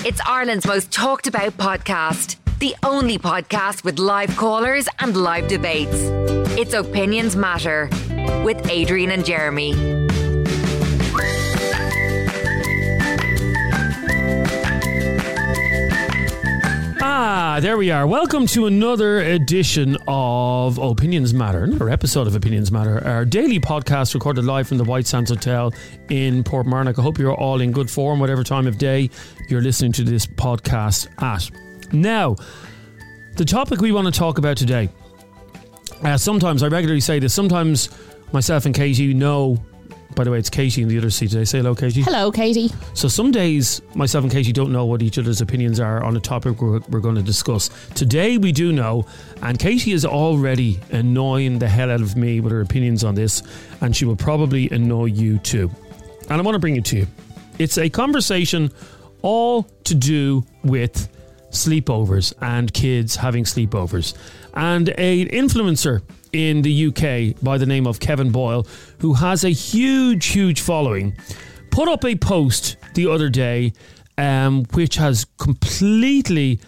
It's Ireland's most talked about podcast. The only podcast with live callers and live debates. It's Opinions Matter with Adrian and Jeremy. There we are. Welcome to another edition of Opinions Matter, another episode of Opinions Matter, our daily podcast recorded live from the White Sands Hotel in Portmarnock. I hope you're all in good form, whatever time of day you're listening to this podcast at. Now, the topic we want to talk about today, sometimes, I regularly say this, sometimes myself and Katie know. By the way, it's Katie in the other seat today. Say hello, Katie. Hello, Katie. So some days, myself and Katie don't know what each other's opinions are on a topic we're going to discuss. Today, we do know, and Katie is already annoying the hell out of me with her opinions on this, and she will probably annoy you too. And I want to bring it to you. It's a conversation all to do with sleepovers and kids having sleepovers. And an influencer in the UK by the name of Kevin Boyle, who has a huge following, put up a post the other day which has completely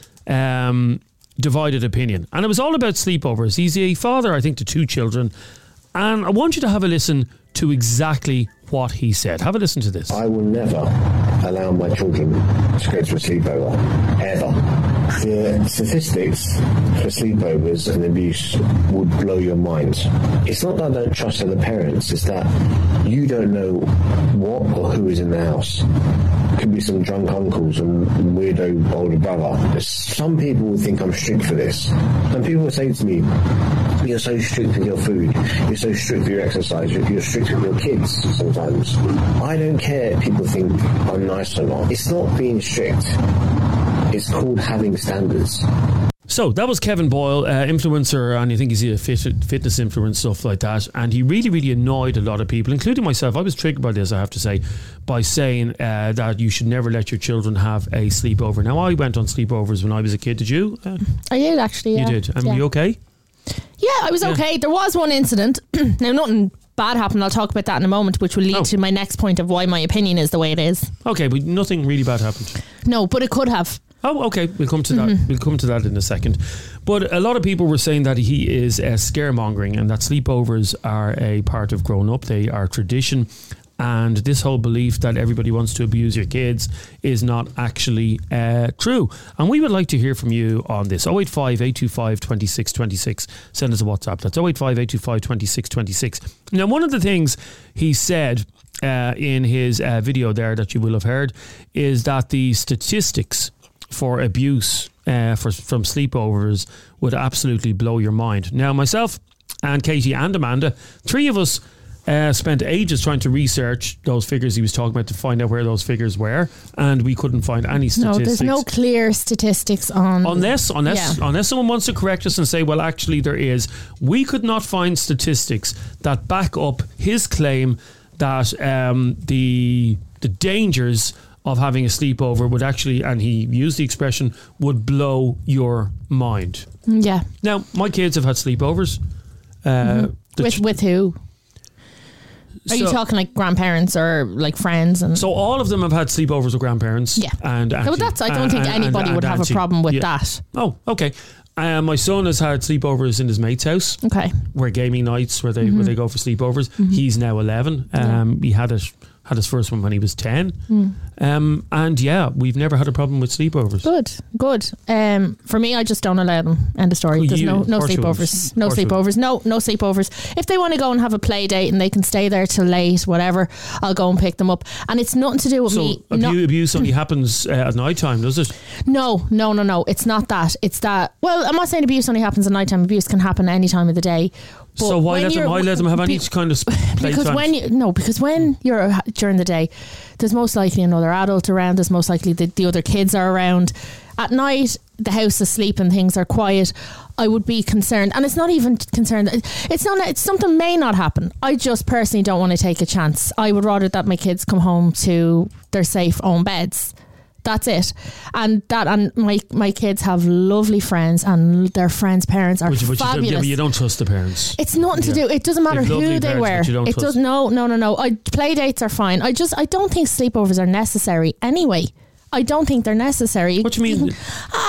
divided opinion. And it was all about sleepovers. He's a father, I think, to 2 children. And I want you to have a listen to exactly what he said. Have a listen to this. I will never allow my children to go to a sleepover, ever. The statistics for sleepovers and abuse would blow your mind. It's not that I don't trust other parents, it's that you don't know what or who is in the house. Could be some drunk uncles and weirdo older brother. Some people will think I'm strict for this. Some people will say to me, you're so strict with your food, you're so strict with your exercise, you're strict with your kids sometimes. I don't care if people think I'm nice or not. It's not being strict. It's called having standards. So that was Kevin Boyle, influencer, and I think he's a fitness influencer, stuff like that. And he really annoyed a lot of people, including myself. I was triggered by this, I have to say, by saying that you should never let your children have a sleepover. Now, I went on sleepovers when I was a kid. Did you? I did, actually, yeah. You did? And were you okay? Yeah, I was okay. There was one incident. Now, nothing bad happened. I'll talk about that in a moment, which will lead to my next point of why my opinion is the way it is. Okay, but nothing really bad happened. No, but it could have. Oh, okay. We'll come to that. We'll come to that in a second. But a lot of people were saying that he is scaremongering and that sleepovers are a part of growing up. They are tradition. And this whole belief that everybody wants to abuse your kids is not actually true. And we would like to hear from you on this. 085 825 2626. Send us a WhatsApp. That's 085 825 2626. Now, one of the things he said in his video there that you will have heard is that the statistics for abuse from sleepovers would absolutely blow your mind. Now, myself and Katie and Amanda, 3 of us spent ages trying to research those figures he was talking about to find out where those figures were, and we couldn't find any statistics. No, there's no clear statistics on... Unless someone wants to correct us and say, well, actually there is. We could not find statistics that back up his claim that the dangers of having a sleepover would actually, and he used the expression, would blow your mind. Yeah. Now, my kids have had sleepovers. With who? Are you talking like grandparents or like friends? And so all of them have had sleepovers with grandparents. Yeah. And I don't think anybody would have a problem with that. Oh, okay. My son has had sleepovers in his mate's house. Okay. Where gaming nights where they go for sleepovers. He's now 11. He had his first one when he was 10. And yeah, we've never had a problem with sleepovers. Good. For me, I just don't allow them. End of story. There's no sleepovers. No sleepovers. If they want to go and have a play date and they can stay there till late, whatever, I'll go and pick them up. And it's nothing to do with me. Abuse only happens at night time, does it? No. It's not that. It's that. Well, I'm not saying abuse only happens at night time. Abuse can happen any time of the day. But so why let them have any kind of play time? Because when you're during the day, there's most likely another adult around. There's most likely the other kids are around. At night, the house is asleep and things are quiet. I would be concerned, and it's not even concerned. It's something may not happen. I just personally don't want to take a chance. I would rather that my kids come home to their safe own beds. That's it. And my kids have lovely friends, and their friends' parents are fabulous. But you don't trust the parents. It's nothing to do. It doesn't matter who they were. It does. No. Play dates are fine. I don't think sleepovers are necessary anyway. I don't think they're necessary. What do you mean?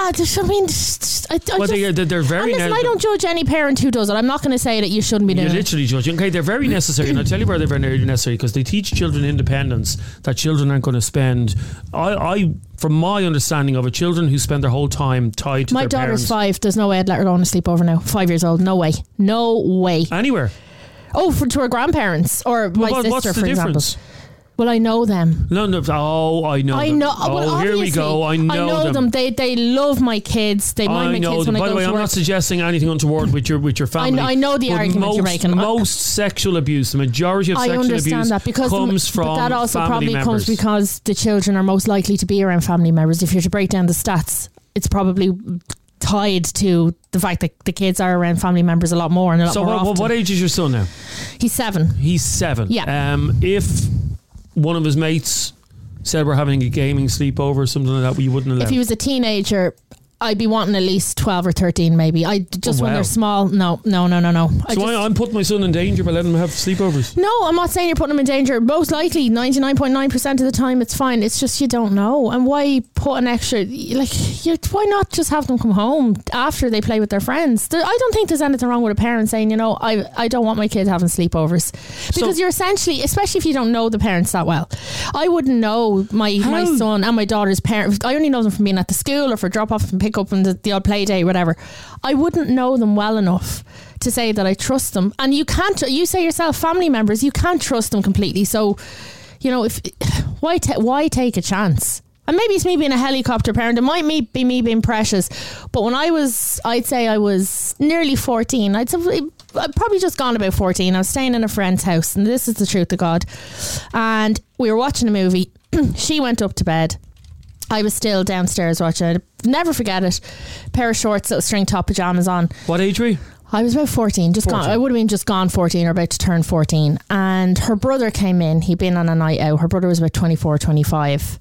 They're very. Listen, I don't judge any parent who does it. I'm not going to say that you shouldn't be doing it. You're literally judging. Okay, they're very necessary, and I'll tell you where they're very necessary, because they teach children independence. That children aren't going to spend. From my understanding of it, children who spend their whole time tied to their parents. My daughter's 5. There's no way I'd let her go on a sleepover now. 5 years old. No way. No way. Anywhere. Oh, to her grandparents or my sister, what's the for example. difference? Well, I know them. No. Oh, I know. I know. Them. Well, here we go. I know them. They love my kids. They mind my kids when I go to work. By the way, I'm not suggesting anything untoward with your family. I know the argument you're making. Most sexual abuse, the majority of sexual abuse, comes from but that also family probably members. comes because the children are most likely to be around family members. If you're to break down the stats, it's probably tied to the fact that the kids are around family members a lot more and a lot more often. So what age is your son now? He's 7. He's 7. Yeah. If one of his mates said we're having a gaming sleepover or something like that, you wouldn't allow. If he was a teenager, I'd be wanting at least 12 or 13 maybe. When they're small, no. I'm putting my son in danger by letting him have sleepovers. No, I'm not saying you're putting him in danger. Most likely 99.9% of the time it's fine. It's just you don't know. And why put an extra, why not just have them come home after they play with their friends? I don't think there's anything wrong with a parent saying, I don't want my kid having sleepovers, because you're essentially, especially if you don't know the parents that well. I wouldn't know my son and my daughter's parents. I only know them from being at the school or for drop off and pick up and the odd play day, whatever. I wouldn't know them well enough to say that I trust them. And you can't, you say yourself, family members, you can't trust them completely. So, why take a chance? And maybe it's me being a helicopter parent. It might be me being precious. But when I'd say I was nearly 14. I'd probably just gone about 14. I was staying in a friend's house, and this is the truth to God. And we were watching a movie. She went up to bed. I was still downstairs watching it. Never forget it. Pair of shorts, little string top pajamas on. What age were you? I was about 14. I would have been just gone 14 or about to turn 14. And her brother came in. He'd been on a night out. Her brother was about 24, 25.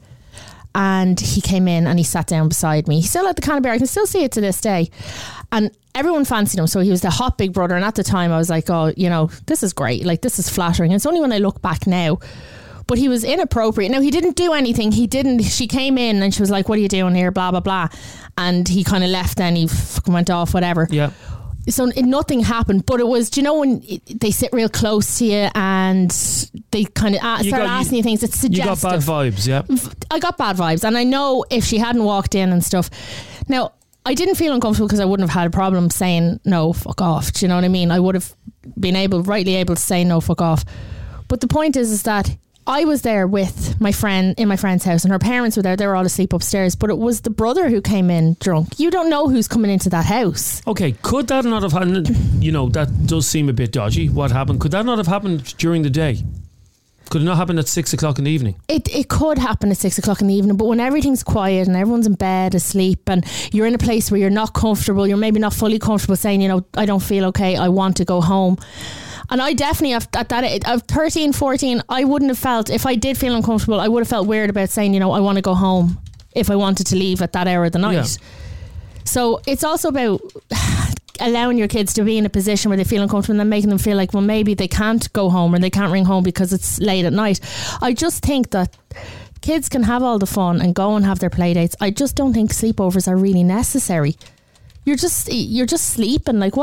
And he came in and he sat down beside me. He still had the Canterbury. I can still see it to this day. And everyone fancied him. So he was the hot big brother. And at the time I was like, oh, this is great. Like, this is flattering. And it's only when I look back now. But he was inappropriate. Now, he didn't do anything. She came in and she was like, what are you doing here? Blah, blah, blah. And he kind of left then. He went off, whatever. Yeah. So nothing happened. But it was, when they sit real close to you and they kind of start asking you things, it's suggestive. You got bad vibes, yeah. I got bad vibes. And I know if she hadn't walked in and stuff. Now, I didn't feel uncomfortable because I wouldn't have had a problem saying, no, fuck off. Do you know what I mean? I would have been rightly able to say, no, fuck off. But the point is that I was there with my friend in my friend's house, and her parents were there. They were all asleep upstairs, but it was the brother who came in drunk. You don't know who's coming into that house. Okay, could that not have happened? That does seem a bit dodgy. What happened? Could that not have happened during the day? Could it not happen at 6 o'clock in the evening? It could happen at 6 o'clock in the evening, but when everything's quiet and everyone's in bed asleep and you're in a place where you're not comfortable, you're maybe not fully comfortable saying, I don't feel okay, I want to go home. And I definitely, at that age, of 13, 14, I wouldn't have felt, if I did feel uncomfortable, I would have felt weird about saying, I want to go home if I wanted to leave at that hour of the night. Yeah. So it's also about allowing your kids to be in a position where they feel uncomfortable and then making them feel like, well, maybe they can't go home or they can't ring home because it's late at night. I just think that kids can have all the fun and go and have their play dates. I just don't think sleepovers are really necessary. You're just sleeping. Like,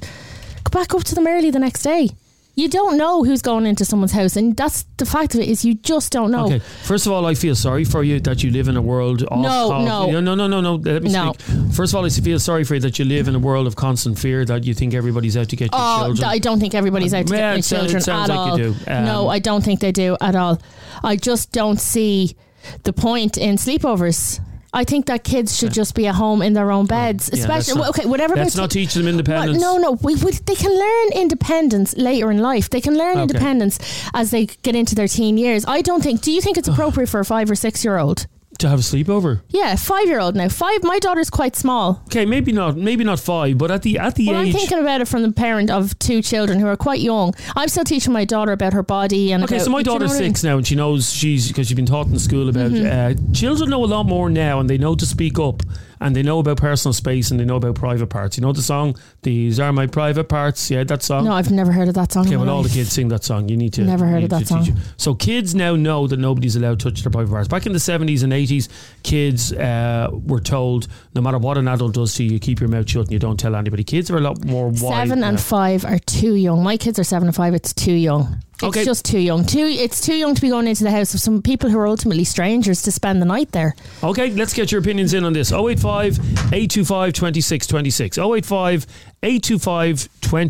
go back up to them early the next day. You don't know who's going into someone's house, and that's the fact of it, is you just don't know. Okay, first of all, I feel sorry for you that you live in a world of No. Let me speak. First of all, I feel sorry for you that you live in a world of constant fear, that you think everybody's out to get your children. I don't think everybody's out to get my children it sounds at like all. You do. No, I don't think they do at all. I just don't see the point in sleepovers. I think that kids should just be at home in their own beds, especially whatever. Let's not teach them independence. No. They can learn independence later in life. They can learn independence as they get into their teen years. I don't think. Do you think it's appropriate for a 5 or 6 year old to have a sleepover? Yeah, 5-year-old now. 5. My daughter's quite small. Okay, maybe not 5, but at the age. I'm thinking about it from the parent of 2 children who are quite young. I'm still teaching my daughter about her body and. Okay, so my daughter's 6 now, and she knows because she's been taught in school about children know a lot more now, and they know to speak up and they know about personal space and they know about private parts. You know the song, "These Are My Private Parts"? Yeah, that song. No, I've never heard of that song. Okay, well, all the kids sing that song. You need to. Never heard of that song. So kids now know that nobody's allowed to touch their private parts. Back in the 70s and 80s, kids were told no matter what an adult does to you, you keep your mouth shut and you don't tell anybody. Kids are a lot more wild. 7 and 5 are too young. My kids are 7 and 5. It's too young. It's just too young. It's too young to be going into the house of some people who are ultimately strangers to spend the night there. Okay, let's get your opinions in on this. 085 825 2626. 085 825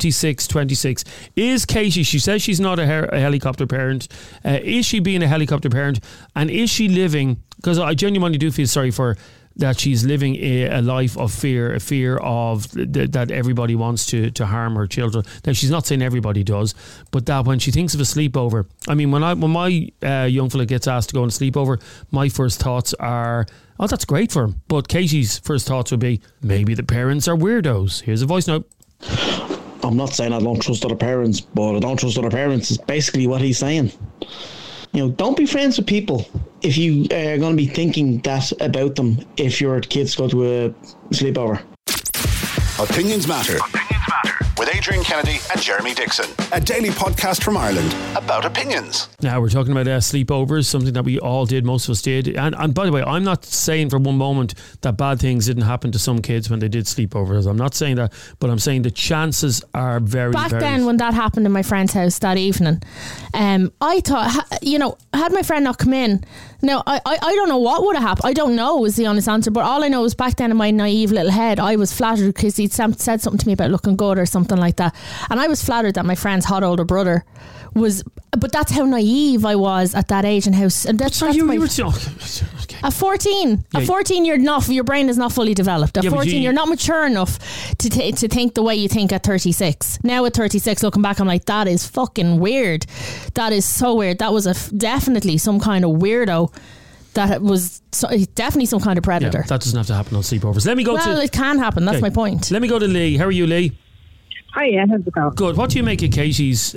2626. Is Katie, she says she's not a helicopter parent. Is she being a helicopter parent? And is she living, because I genuinely do feel sorry for that she's living a life of fear, a fear of that everybody wants to harm her children. Now, she's not saying everybody does, but that when she thinks of a sleepover, I mean, when my young fella gets asked to go on a sleepover, my first thoughts are, oh, that's great for him. But Katie's first thoughts would be, maybe the parents are weirdos. Here's a voice note. I'm not saying I don't trust other parents, but I don't trust other parents is basically what he's saying. You know, don't be friends with people if you are going to be thinking that about them if your kids go to a sleepover. Opinions Matter. With Adrian Kennedy and Jeremy Dixon. A daily podcast from Ireland about opinions. Now, we're talking about sleepovers, something that we all did, most of us did. And by the way, I'm not saying for one moment that bad things didn't happen to some kids when they did sleepovers. I'm not saying that, but I'm saying the chances are very, Back then, when that happened in my friend's house that evening, I thought, had my friend not come in, now, I don't know what would have happened. I don't know is the honest answer, but all I know is back then in my naive little head, I was flattered because he'd said something to me about looking good or something like that. And I was flattered that my friend's hot older brother was, but that's how naive I was at that age and how, and that's you were okay. At 14, at 14 your brain is not fully developed. At 14 you're not mature enough to think the way you think at 36. Now at 36, looking back, I'm like, that is fucking weird. That is so weird. That was definitely some kind of weirdo. That was definitely some kind of predator. Yeah, that doesn't have to happen on sleepovers. Let me go Well, it can happen. That's my point. Let me go to Lee. How are you, Lee? Hi, yeah, how's it going? Good. What do you make of Katie's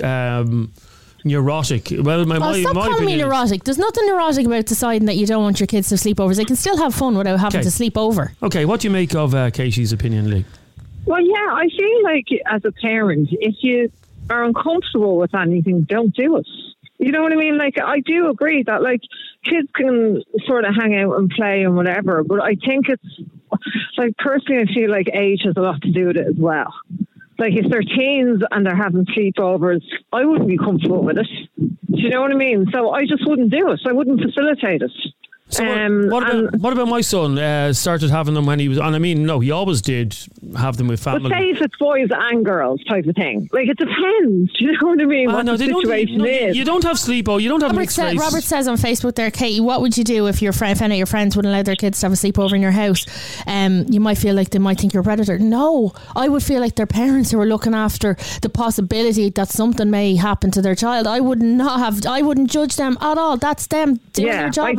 neurotic? Well, stop calling me neurotic. There's nothing neurotic about deciding that you don't want your kids to sleep over. They can still have fun without having to sleep over. Okay, what do you make of Katie's opinion, Lee? Well, yeah, I feel like as a parent, if you are uncomfortable with anything, don't do it. You know what I mean? Like, I do agree that, like, kids can sort of hang out and play and whatever, but I think it's, like, personally, I feel like age has a lot to do with it as well. Like, if they're teens and they're having sleepovers, I wouldn't be comfortable with it. Do you know what I mean? So I just wouldn't do it. I wouldn't facilitate it. So what about my son? Started having them when he was, and I mean, no, he always did have them with family. But say if it's boys and girls type of thing. Like, it depends. Do you know what I mean? What the situation is. You don't have sleepover. You don't have mixed race. Robert says on Facebook there, Katie, what would you do if your friend, if any of your friends wouldn't allow their kids to have a sleepover in your house? You might feel like they might think you're a predator. No, I would feel like their parents who are looking after the possibility that something may happen to their child. I wouldn't judge them at all. That's them doing their job.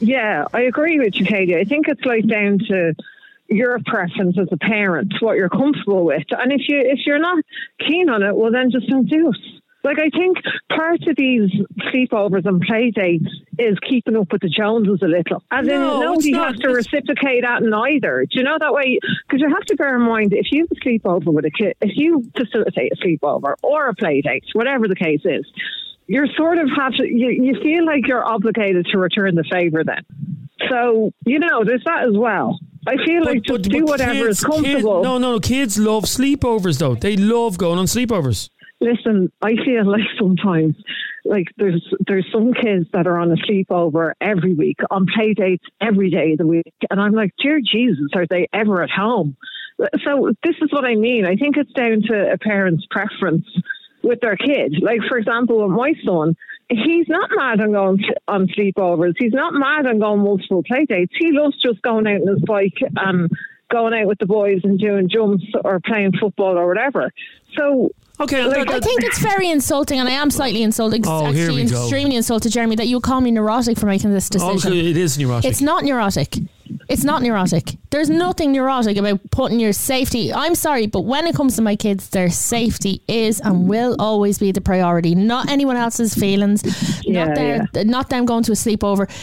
I agree with you, Katie. I think it's like down to your preference as a parent, what you're comfortable with. And if you're not keen on it, well, then just don't do it. Like, I think part of these sleepovers and play dates is keeping up with the Joneses a little. As in, nobody has to reciprocate that neither. Do you know that way? Because you have to bear in mind, if you have a sleepover with a kid, if you facilitate a sleepover or a play date, whatever the case is, you're sort of you feel like you're obligated to return the favour then. So, there's that as well. I feel like just do whatever is comfortable. No. Kids love sleepovers, though. They love going on sleepovers. Listen, I feel like sometimes, like, there's some kids that are on a sleepover every week, on play dates every day of the week. And I'm like, dear Jesus, are they ever at home? So this is what I mean. I think it's down to a parent's preference with their kid. Like, for example, with my son, he's not mad on going on sleepovers. He's not mad on going multiple play dates. He loves just going out on his bike and going out with the boys and doing jumps or playing football or whatever. So, okay, I think it's very insulting, and I am slightly insulted. Actually, extremely insulted, Jeremy, that you call me neurotic for making this decision. It is neurotic. It's not neurotic. It's not neurotic. There's nothing neurotic about putting your safety. I'm sorry, but when it comes to my kids, their safety is and will always be the priority. Not anyone else's feelings. Not them going to a sleepover.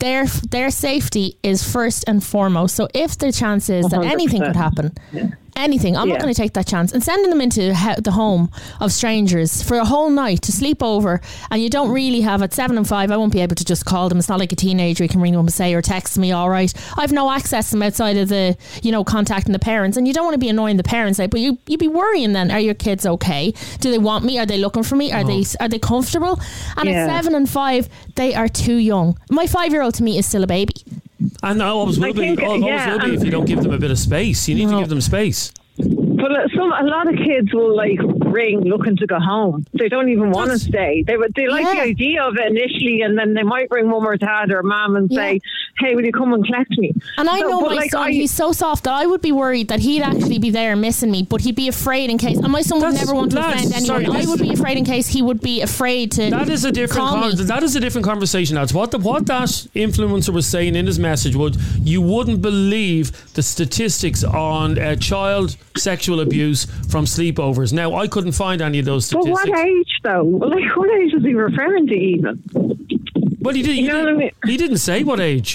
their safety is first and foremost. So if the chance is that 100%. anything could happen, anything, I'm not going to take that chance. And sending them into the home of strangers for a whole night to sleep over, and you don't really have, at 7 and 5, I won't be able to just call them. It's not like a teenager, you can ring them and say, or text me, all right. I've no access to them outside of the, contacting the parents, and you don't want to be annoying the parents, but you'd be worrying then, are your kids okay? Do they want me? Are they looking for me? Are they comfortable? And at 7 and 5, they are too young. My 5-year-old to me is still a baby. And always will be if you don't give them a bit of space. You need to give them space. But a lot of kids will ring looking to go home. They don't even want to stay. They like the idea of it initially, and then they might ring mum or dad or mum and say, "Hey, will you come and collect me?" And I know my son, he's so soft that I would be worried that he'd actually be there missing me, but he'd be afraid in case. And my son would never want to offend anyone. I would be afraid in case he would be afraid to. That is a different conversation. That's what that influencer was saying in his message. You wouldn't believe the statistics on child sexual abuse from sleepovers. Now, I couldn't find any of those statistics. But what age, though? What age was he referring to even? Well, he didn't. He didn't say what age.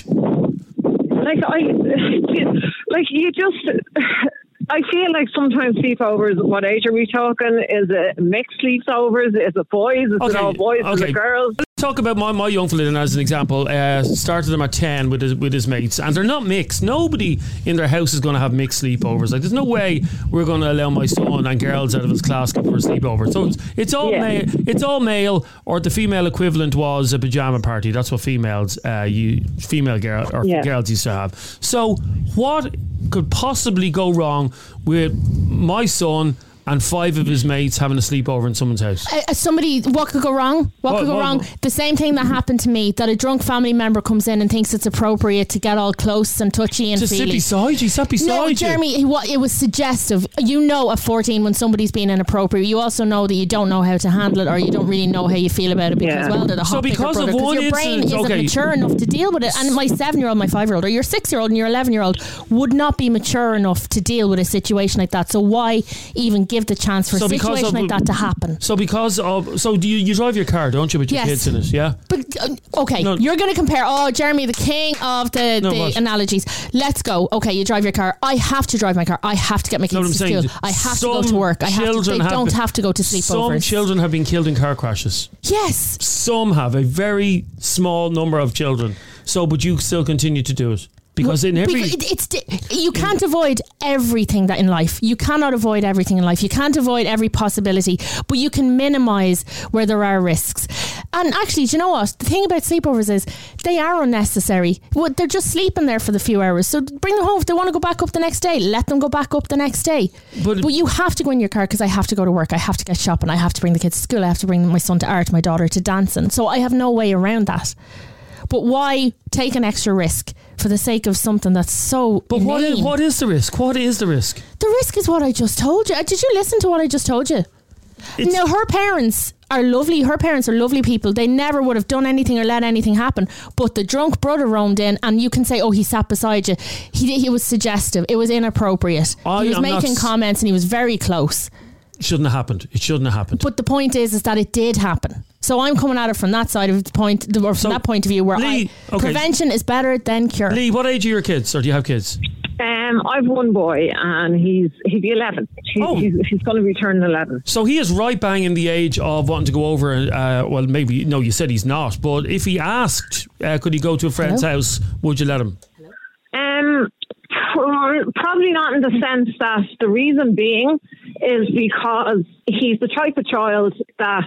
I feel like sometimes sleepovers, what age are we talking? Is it mixed sleepovers? Is it boys? Is it all boys? Is it girls? Let's talk about my young fella as an example. Started them at 10 with his mates, and they're not mixed. Nobody in their house is going to have mixed sleepovers. There's no way we're going to allow my son and girls out of his class go for a sleepover. So it's all male, or the female equivalent was a pajama party. That's what girls used to have. So what could possibly go wrong with my son and 5 of his mates having a sleepover in someone's house? What could go wrong? What could go wrong? The same thing that happened to me, that a drunk family member comes in and thinks it's appropriate to get all close and touchy and feely. Just sit beside you. No, Jeremy, it was suggestive. At 14 when somebody's being inappropriate, you also know that you don't know how to handle it, or you don't really know how you feel about it because, they're the hot picker brother. Because your brain isn't mature enough to deal with it. And my 7-year-old, my 5-year-old, or your 6-year-old and your 11-year-old would not be mature enough to deal with a situation like that. So why even give the chance for a situation like that to happen? So do you drive your car, don't you, with your kids in it? Yeah. But you're going to compare. Oh, Jeremy, the king of the analogies. Let's go. Okay, you drive your car. I have to drive my car. I have to get my kids to school. I have to go to work. They don't have to go to sleepovers. Some children have been killed in car crashes. Yes. Some have, a very small number of children. But you still continue to do it. Because you can't avoid everything that in life. You cannot avoid everything in life. You can't avoid every possibility, but you can minimise where there are risks. And actually, do you know what? The thing about sleepovers is they are unnecessary. They're just sleeping there for the few hours. So bring them home. If they want to go back up the next day, let them go back up the next day. But you have to go in your car because I have to go to work. I have to get shopping. I have to bring the kids to school. I have to bring my son to art, my daughter to dancing. So I have no way around that. But why take an extra risk for the sake of something that's so But what is the risk? What is the risk? The risk is what I just told you. Did you listen to what I just told you? Now, her parents are lovely. Her parents are lovely people. They never would have done anything or let anything happen. But the drunk brother roamed in, and you can say, he sat beside you. He was suggestive. It was inappropriate. He was making comments, and he was very close. It shouldn't have happened. But the point is that it did happen. So I'm coming at it from that side of the point, or from that point of view, where prevention is better than cure. Lee, what age are your kids, or do you have kids? I've one boy, and he'd be 11. He's going to be turning 11. So he is right bang in the age of wanting to go over. You said he's not, but if he asked, could he go to a friend's house? Would you let him? Probably not, in the sense that the reason being is because he's the type of child that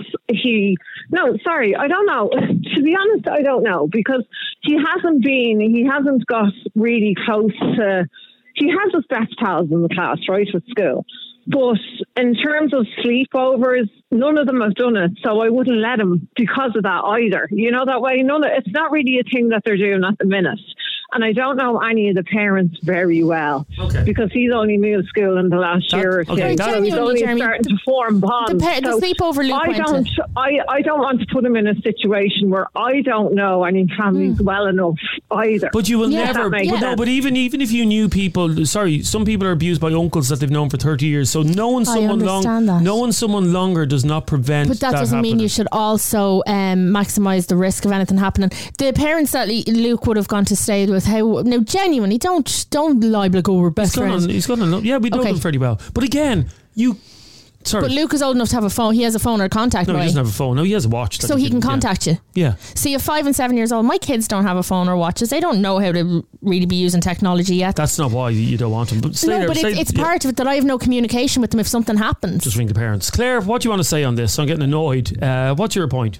I don't know. To be honest, I don't know, because he hasn't got really close to, he has his best pals in the class, right, at school. But in terms of sleepovers, none of them have done it, so I wouldn't let him because of that either. You know, that way, it's not really a thing that they're doing at the minute. and I don't know any of the parents very well. Okay. Because he's only moved school in the last year or two. okay, So he's only starting to form bonds. The sleepover Luke went to. I don't want to put him in a situation where I don't know any families well enough either. But you will never. That makes But, no, sense. but even if you knew people, sorry, some people are abused by uncles that they've known for 30 years. So knowing someone longer does not prevent. But that doesn't mean you should also maximise the risk of anything happening. The parents that Luke would have gone to stay with, now genuinely, don't lie like, oh, we're best friends. He's got yeah, we know them fairly well. But again, sorry. But Luke is old enough to have a phone. He has a phone or contact. No, he doesn't have a phone. No, he has a watch. So he can contact you. Yeah. See, at 5 and 7 years old, my kids don't have a phone or watches. They don't know how to really be using technology yet. That's not why you don't want them. But it's part of it that I have no communication with them if something happens. Just ring the parents. Claire, what do you want to say on this? I'm getting annoyed. What's your point?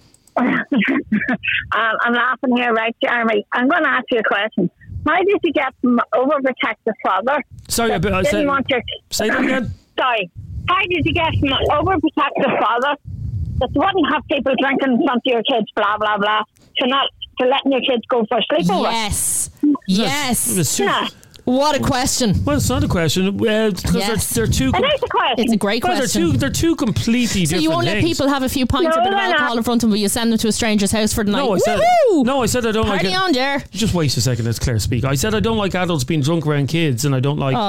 I'm laughing here, right, Jeremy? I'm going to ask you a question. Why did you get from overprotective father? Sorry, say that again. Sorry. Why did you get from overprotective father that wouldn't have people drinking in front of your kids, blah, blah, blah, to letting your kids go for a sleepover? Yes. What a question. Well, it's not a question. Because they're two. It is a question. It's a great question. They're two completely different So you won't let people have a few pints of alcohol in front of them, but you send them to a stranger's house for the night. I said I don't like it. Party on, Jer. Just wait a second, let Claire speak. I said I don't like adults being drunk around kids, and I don't like.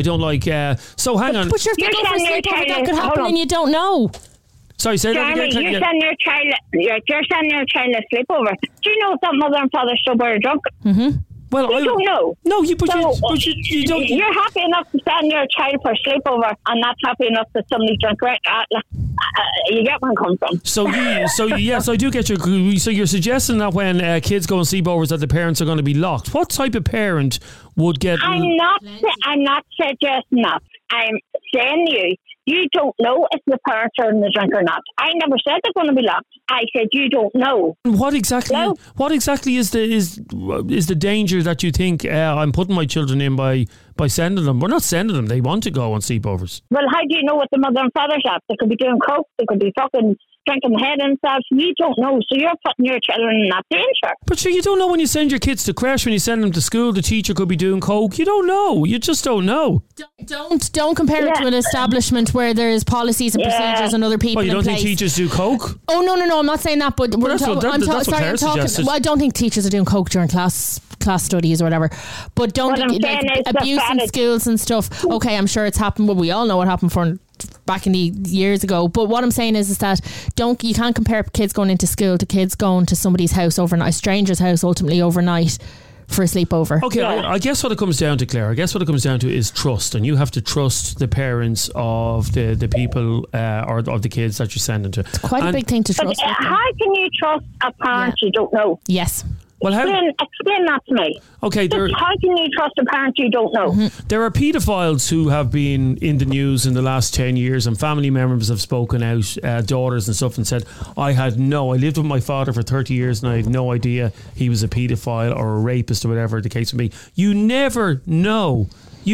So hang on. But if you go for a sleepover, that could happen, and you don't know. Sorry, say Jeremy, that again. you're sending your child a sleepover. Do you know if that mother and father still were drunk? Mm-hmm. Well, I don't know. No, you don't. You're happy enough to send your child for a sleepover, and not happy enough that somebody drunk. Right? You get where I'm coming from. So yes, I do get your. So you're suggesting that when kids go on sleepovers, that the parents are going to be locked. What type of parent would get? I'm not suggesting that. I'm saying you don't know if the parents are in the drink or not. I never said they're going to be locked. I said you don't know. What exactly is the danger that you think I'm putting my children in by sending them? We're not sending them. They want to go on sleepovers. Well, how do you know what the mother and father's at? They could be doing coke. They could be fucking drinking the head themselves. You don't know. So you're putting your children in that danger. But sure, you don't know when you send your kids to creche, when you send them to school, the teacher could be doing coke. You don't know. You just don't know. Don't compare it to an establishment where there's policies and procedures and other people. Well, you don't in place. think teachers do coke? Oh no, I'm not saying that. But that's what Claire suggested. Well, I don't think teachers are doing coke during class studies or whatever. But don't abuse in schools and stuff. Okay, I'm sure it's happened. Well, we all know what happened back in the years ago. But what I'm saying is that you can't compare kids going into school to kids going to somebody's house overnight, a stranger's house ultimately overnight for a sleepover. Okay, I guess what it comes down to, Claire, is trust, and you have to trust the parents of the people or of the kids that you're sending to. It's quite a big thing to trust. How can you trust a parent you don't know? Yes. Well, explain that to me. Okay, how can you trust a parent you don't know? Mm-hmm. There are paedophiles who have been in the news in the last 10 years, and family members have spoken out, daughters and stuff, and said, I lived with my father for 30 years and I had no idea he was a paedophile or a rapist or whatever the case may be. You never know.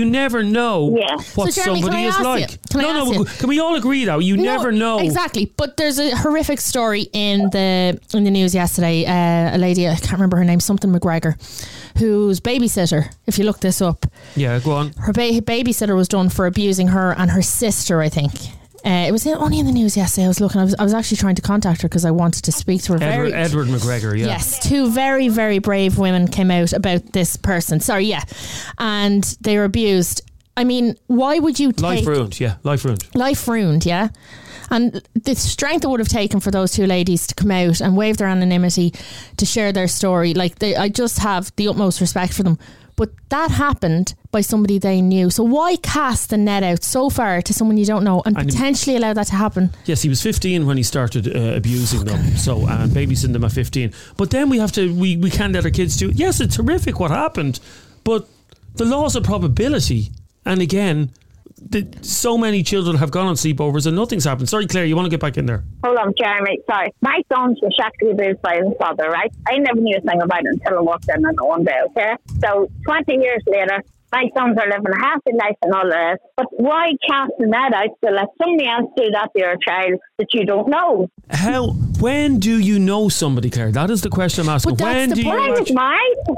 What somebody is like. Can we all agree though? You never know. Exactly. But there's a horrific story in the news yesterday. A lady, I can't remember her name, something McGregor, whose babysitter, if you look this up. Yeah, go on. Her babysitter was done for abusing her and her sister, I think. It was only in the news yesterday. I was actually trying to contact her because I wanted to speak to her. Edward McGregor, yeah. Yes, two very, very brave women came out about this person. Sorry, yeah. And they were abused. I mean, why would you take... Life ruined, yeah. Life ruined, yeah. And the strength it would have taken for those two ladies to come out and waive their anonymity to share their story. I just have the utmost respect for them. But that happened by somebody they knew. So why cast the net out so far to someone you don't know and potentially allow that to happen? Yes, he was 15 when he started abusing them. So and babysitting them at 15. But then we can't let our kids do it. Yes, it's horrific what happened, but the laws of probability. And again, so many children have gone on sleepovers and nothing's happened. Sorry, Claire, you want to get back in there? Hold on, Jeremy. Sorry. My son was sexually abused by his father, right? I never knew a thing about it until I walked in on one day, okay? So 20 years later, my sons are living a happy life and all that. But why casting that out to let somebody else do that to your child that you don't know? When do you know somebody, Claire? That is the question I'm asking. When do you...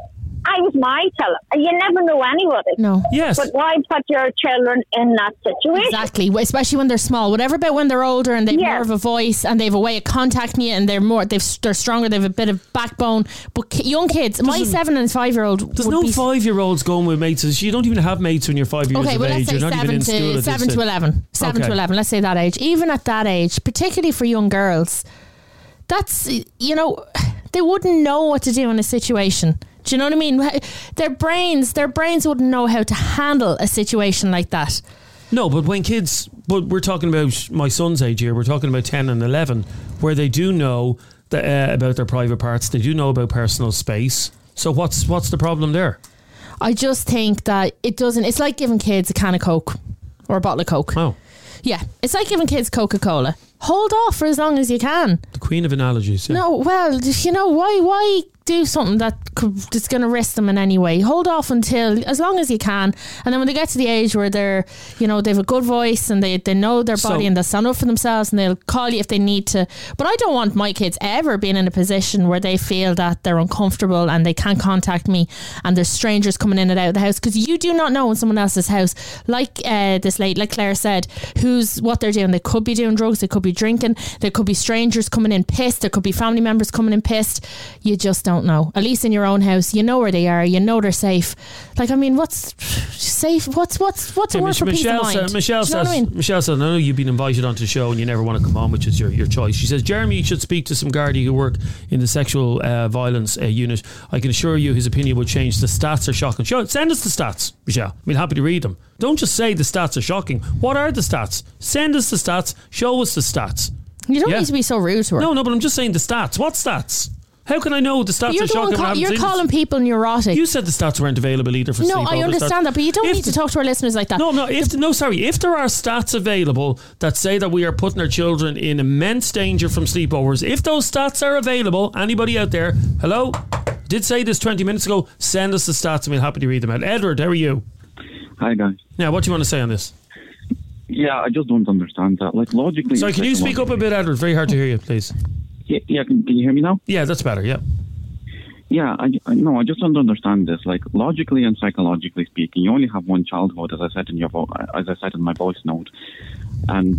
I was my child. You never know anybody. No. Yes. But why put your children in that situation? Exactly, especially when they're small. Whatever about when they're older and they've more of a voice and they've a way of contacting you and they're stronger, they have a bit of backbone. But young kids, my 7 and 5-year-old. There's no 5-year-olds going with mates. You don't even have mates when you're 5 years of age. You're not even in school. 7 to 11. 7 to 11. Let's say that age. Even at that age, particularly for young girls, that's, you know, they wouldn't know what to do in a situation. Do you know what I mean? Their brains wouldn't know how to handle a situation like that. No, but we're talking about my son's age here. We're talking about 10 and 11, where they do know about their private parts. They do know about personal space. So what's the problem there? I just think that it's like giving kids a can of Coke or a bottle of Coke. Oh. Yeah, it's like giving kids Coca-Cola. Hold off for as long as you can. The queen of analogies. Yeah. No, well, you know, why do something that's going to risk them in any way? Hold off until, as long as you can. And then when they get to the age where they're, you know, they have a good voice and they know their body and they'll stand up for themselves and they'll call you if they need to. But I don't want my kids ever being in a position where they feel that they're uncomfortable and they can't contact me and there's strangers coming in and out of the house, because you do not know in someone else's house, like this lady, like Claire said, what they're doing. They could be doing drugs, they could be drinking, there could be strangers coming in pissed, there could be family members coming in pissed. You just don't know. At least in your own house, you know where they are, you know they're safe. Like, I mean, what's safe? What's a word for peace of mind? Michelle says, I know you've been invited onto the show and you never want to come on, which is your choice. She says, Jeremy should speak to some Gardaí who work in the sexual violence unit. I can assure you his opinion would change. The stats are shocking. Send us the stats, Michelle. We're happy to read them. Don't just say the stats are shocking. What are the stats? Send us the stats. Show us the stats. You don't need to be so rude to her. No, but I'm just saying the stats. What stats? How can I know the stats are shocking? You're calling people neurotic. You said the stats weren't available either for sleepovers. No, I understand that, but you don't need to talk to our listeners like that. If there are stats available that say that we are putting our children in immense danger from sleepovers, if those stats are available, anybody out there, hello? Did say this 20 minutes ago, send us the stats and we'll happy to read them out. Edward, how are you? Hi, guys. Now, what do you want to say on this? Yeah, I just don't understand that. Like, logically... Sorry, can you speak up a bit, Edward? Very hard to hear you, please. Yeah, can you hear me now? Yeah, that's better, yeah. Yeah, I just don't understand this. Like, logically and psychologically speaking, you only have one childhood, as I said in my voice note. And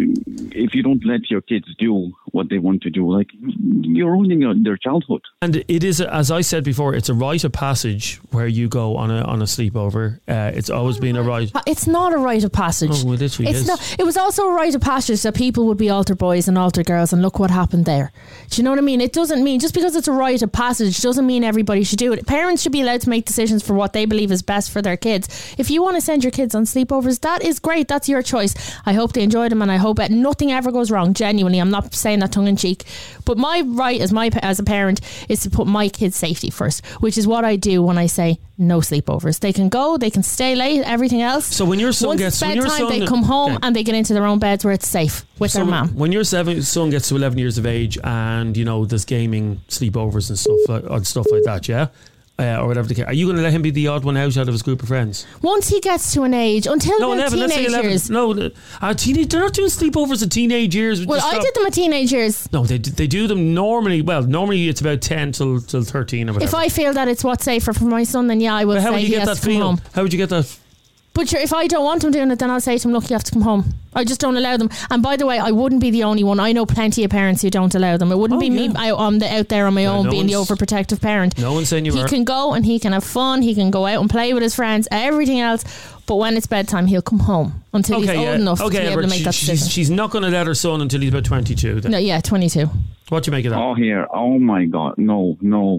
if you don't let your kids do what they want to do, like, you're ruining their childhood. And it is, as I said before, it's a rite of passage where you go on a sleepover. It's always been a rite. It's not a rite of passage. Oh, it literally is. Not. It was also a rite of passage that people would be altar boys and altar girls, and look what happened there. Do you know what I mean? It doesn't mean, just because it's a rite of passage doesn't mean everybody should do it. Parents should be allowed to make decisions for what they believe is best for their kids. If you want to send your kids on sleepovers, that is great. That's your choice. I hope they enjoy them, and I hope that nothing ever goes wrong. Genuinely, I'm not saying that tongue in cheek, but my right as a parent is to put my kids' safety first, which is what I do when I say no sleepovers. They can go, they can stay late, everything else. So when your son Once gets it's bedtime, they come home and they get into their own beds where it's safe with their mum. When your son gets to 11 years of age, and you know there's gaming sleepovers and stuff like that, yeah. Or whatever the case. Are you going to let him be the odd one out of his group of friends? Once he gets to an age, until they're teenage years. No, they're not doing sleepovers at teenage years. Well, I did them at teenage years. No, they do them normally. Well, normally it's about 10 till 13 or whatever. If I feel that it's what's safer for my son, then yeah, I will say he has to come home. How would you get that? But sure, if I don't want him doing it, then I'll say to him, look, you have to come home. I just don't allow them. And by the way, I wouldn't be the only one. I know plenty of parents who don't allow them. It wouldn't be me. I'm out there on my own being the overprotective parent. No one's saying you are. He can go and he can have fun. He can go out and play with his friends, everything else. But when it's bedtime, he'll come home until he's old enough to be able to make that decision. She's not going to let her son until he's about 22 then. No, yeah, 22. What do you make of that? Oh my God. No.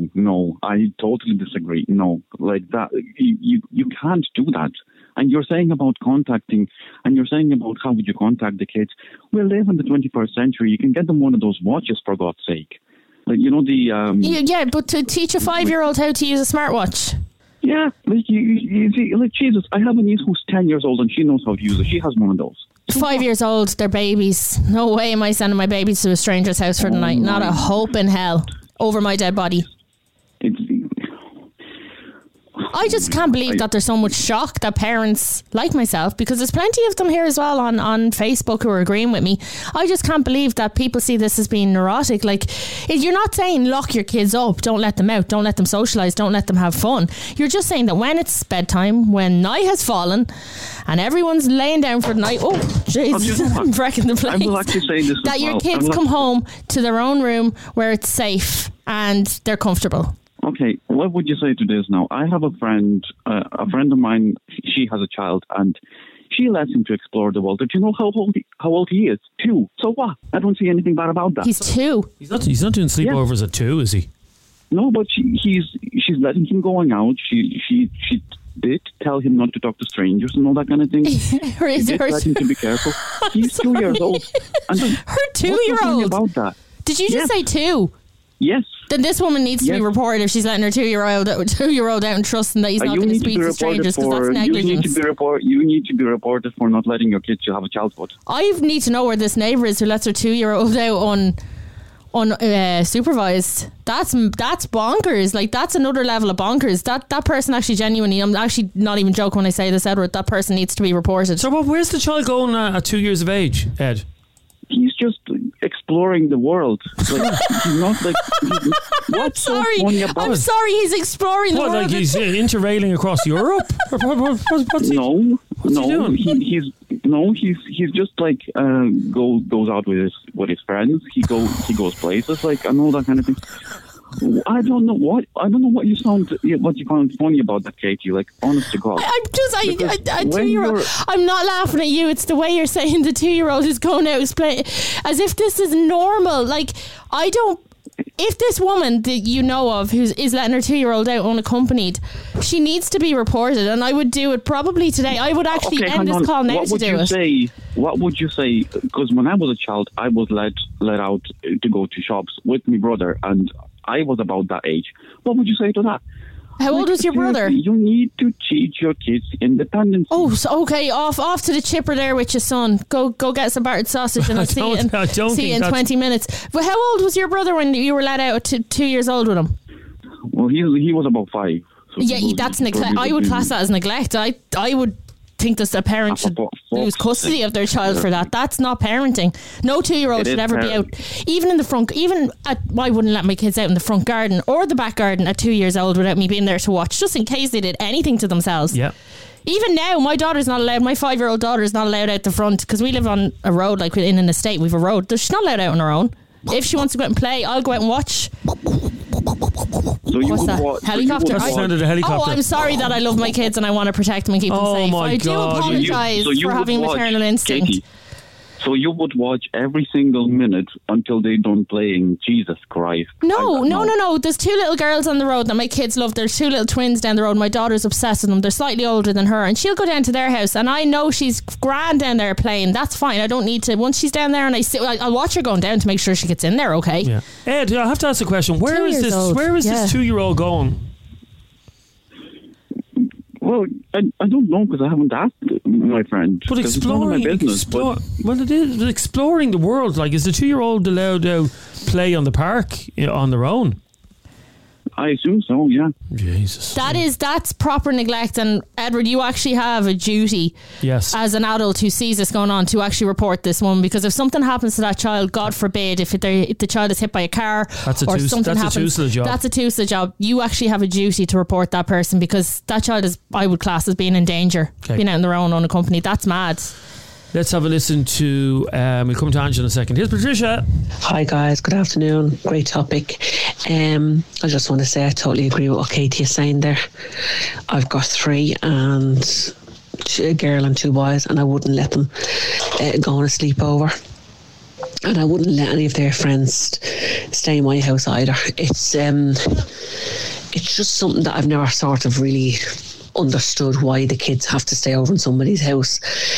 I totally disagree. No, like that. You can't do that. And you're saying about contacting, and you're saying about how would you contact the kids. We live in the 21st century. You can get them one of those watches, for God's sake. Like, you know, yeah, but to teach a 5-year-old how to use a smartwatch. Yeah, like, you see, like, Jesus, I have a niece who's 10 years old and she knows how to use it. She has one of those. 5 years old, they're babies. No way am I sending my babies to a stranger's house for the night. Not a hope in hell. Over my dead body. I just can't believe that there's so much shock that parents like myself, because there's plenty of them here as well on Facebook who are agreeing with me. I just can't believe that people see this as being neurotic. Like, you're not saying lock your kids up, don't let them out, don't let them socialise, don't let them have fun. You're just saying that when it's bedtime, when night has fallen and everyone's laying down for the night, oh Jesus, I'm wrecking the place, I will actually say this that your kids come home to their own room where it's safe and they're comfortable. Okay, what would you say to this now? I have a friend of mine, she has a child, and she lets him to explore the world. Do you know how old he is? 2. So what? I don't see anything bad about that. He's 2. He's not doing sleepovers at 2, is he? No, but she's letting him going out. She did tell him not to talk to strangers and all that kind of thing. She did let him to be careful. He's 2 years old. And her 2-year-old? About that? Did you just say 2? Yes. Then this woman needs to be reported if she's letting her 2-year-old out and trusting that he's not going to speak to strangers, because that's negligence. You need to be reported for not letting your kids to have a child foot. I need to know where this neighbour is who lets her 2-year-old out unsupervised. That's bonkers. Like, that's another level of bonkers. That person actually genuinely, I'm actually not even joking when I say this, Edward, that person needs to be reported. So where's the child going at 2 years of age, Ed? He's just exploring the world. Like, he's not like... I'm sorry, he's exploring the world. Like he's interrailing across Europe? What's he doing? He's just like goes out with his friends. He goes places, like, and all that kind of thing. I don't know what you found funny about that, Katie. Like, honest to God. I'm not laughing at you. It's the way you're saying the 2-year-old is going out as if this is normal. Like, if this woman that you know of who is letting her 2-year-old out unaccompanied, she needs to be reported, and I would do it probably today. I would actually end this call now to do it. What would you say? Because when I was a child, I was let out to go to shops with my brother, and I was about that age. What would you say to that? How old was your brother? You need to teach your kids independence. Oh, so, okay. Off to the chipper there with your son. Go get some battered sausage, and I'll see you in 20 minutes. But how old was your brother when you were let out at 2 years old with him? Well, he was about 5. So that's neglect. I would class that as neglect. I would think that a parent should lose custody of their child for that. That's not parenting. No 2-year-old should ever be out, even in the front. I wouldn't let my kids out in the front garden or the back garden at 2 years old without me being there to watch, just in case they did anything to themselves. Yeah. Even now, my daughter's not allowed. My 5-year-old daughter is not allowed out the front, because we live on a road, like in an estate. We've a road. She's not allowed out on her own. If she wants to go out and play, I'll go out and watch. What's that? Helicopter? That's the sound of the helicopter. Oh, I'm sorry that I love my kids and I want to protect them and keep them safe. I do apologise for having maternal instinct. Katie, so you would watch every single minute until they're done playing? Jesus Christ. No. There's 2 little girls on the road that my kids love. There's 2 little twins down the road. My daughter's obsessed with them. They're slightly older than her, and she'll go down to their house, and I know she's grand down there playing. That's fine. I don't need to. Once she's down there and I'll watch her going down to make sure she gets in there okay. Yeah. Ed, I have to ask a question. Where is this 2-year-old going? Well, I don't know, because I haven't asked my friend. But exploring the world, like, is the 2-year-old allowed to play on the park on their own? I assume so, yeah. Jesus. That's proper neglect. And Edward, you actually have a duty, yes, as an adult who sees this going on, to actually report this woman, because if something happens to that child, God forbid, if the child is hit by a car that's a TUSLA job, you actually have a duty to report that person, because that child is, I would class as being in danger, being out on their own unaccompanied. That's mad. Let's have a listen to, we'll come to Angela in a second. Here's Patricia. Hi guys, good afternoon. Great topic. I just want to say I totally agree with what Katie is saying there. I've got 3, and a girl and 2 boys, and I wouldn't let them go on a sleepover. And I wouldn't let any of their friends stay in my house either. It's just something that I've never sort of really understood, why the kids have to stay over in somebody's house.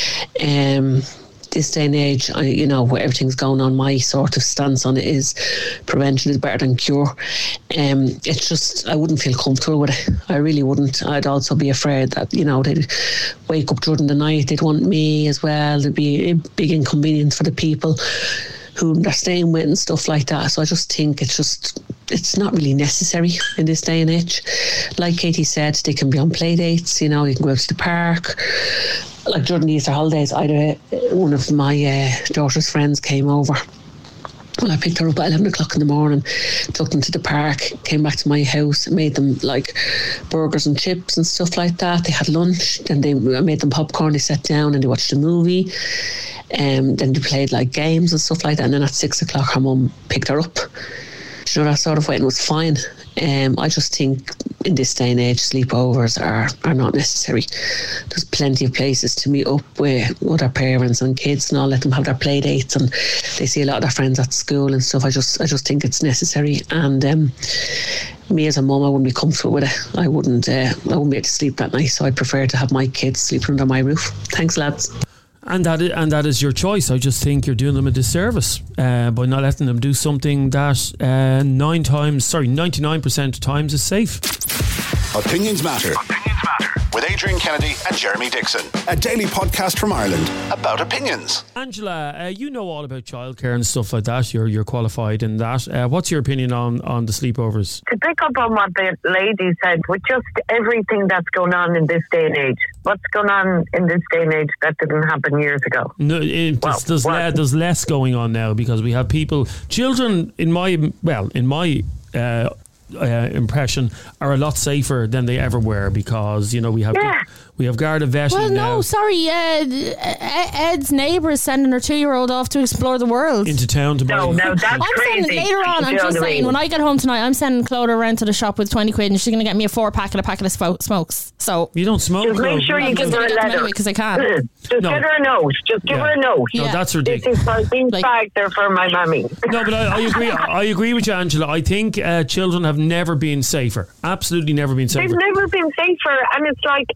This day and age, where everything's going on, my sort of stance on it is prevention is better than cure. It's just, I wouldn't feel comfortable with it. I really wouldn't. I'd also be afraid that, they'd wake up during the night, they'd want me as well. There'd be a big inconvenience for the people who they're staying with and stuff like that. So I just think it's just it's not really necessary in this day and age. Like Katie said, they can be on play dates, you can go out to the park. Like during the Easter holidays, one of my daughter's friends came over. Well, I picked her up at 11 o'clock in the morning, took them to the park, came back to my house, made them like burgers and chips and stuff like that. They had lunch, then I made them popcorn, they sat down and they watched a movie. Then they played like games and stuff like that. And then at 6 o'clock, her mum picked her up. That sort of way, and it was fine. I just think in this day and age, sleepovers are not necessary. There's plenty of places to meet up with other parents and kids and all, let them have their play dates, and they see a lot of their friends at school and stuff. I just think it's necessary, and me as a mum, I wouldn't be comfortable with it. I wouldn't be able to sleep that night, so I'd prefer to have my kids sleeping under my roof. Thanks, lads. And that is your choice. I just think you're doing them a disservice by not letting them do something that 99% of times is safe. Opinions Matter. With Adrian Kennedy and Jeremy Dixon. A daily podcast from Ireland about opinions. Angela, you know all about childcare and stuff like that. You're qualified in that. What's your opinion on the sleepovers? To pick up on what the lady said, with just everything that's going on in this day and age, what's going on in this day and age that didn't happen years ago? No, there's less going on now because we have children in my impression are a lot safer than they ever were because we have Garda vetting now. Well, no, sorry, Ed's neighbour is sending her 2-year-old off to explore the world into town to buy. No, that's crazy. Later on, I'm just saying, when I get home tonight, I'm sending Clodagh around to the shop with 20 quid and she's going to get me a 4-pack and a packet of smokes. So you don't smoke? Just make sure you give her a letter because I can't. Just get her a note. Just give her a note. No, that's ridiculous. This is being bagged there for my mummy. No, but I agree. I agree with you, Angela. I think children have never been safer. Absolutely never been safer. They've never been safer, and it's like,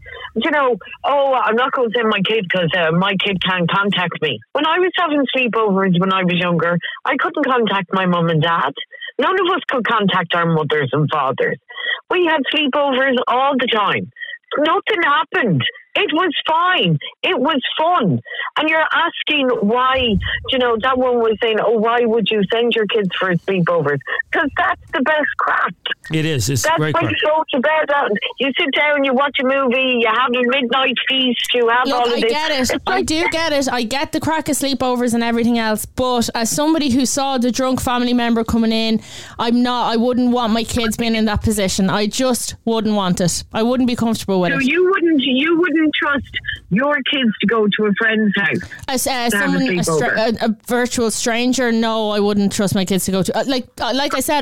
I'm not going to send my kid because my kid can't contact me. When I was having sleepovers when I was younger, I couldn't contact my mum and dad. None of us could contact our mothers and fathers. We had sleepovers all the time. Nothing happened. It was fine. It was fun. And you're asking why, that one was saying, why would you send your kids for sleepovers? Because that's the best crack. It is. It's that's great when crack. you go to bed, you sit down, you watch a movie, you have a midnight feast, you have all of this. I get it. I do get it. I get the crack of sleepovers and everything else. But as somebody who saw the drunk family member coming in, I wouldn't want my kids being in that position. I just wouldn't want it. I wouldn't be comfortable with it. So you wouldn't trust your kids to go to a friend's house? As a virtual stranger, no, I wouldn't trust my kids to go to. Like I said,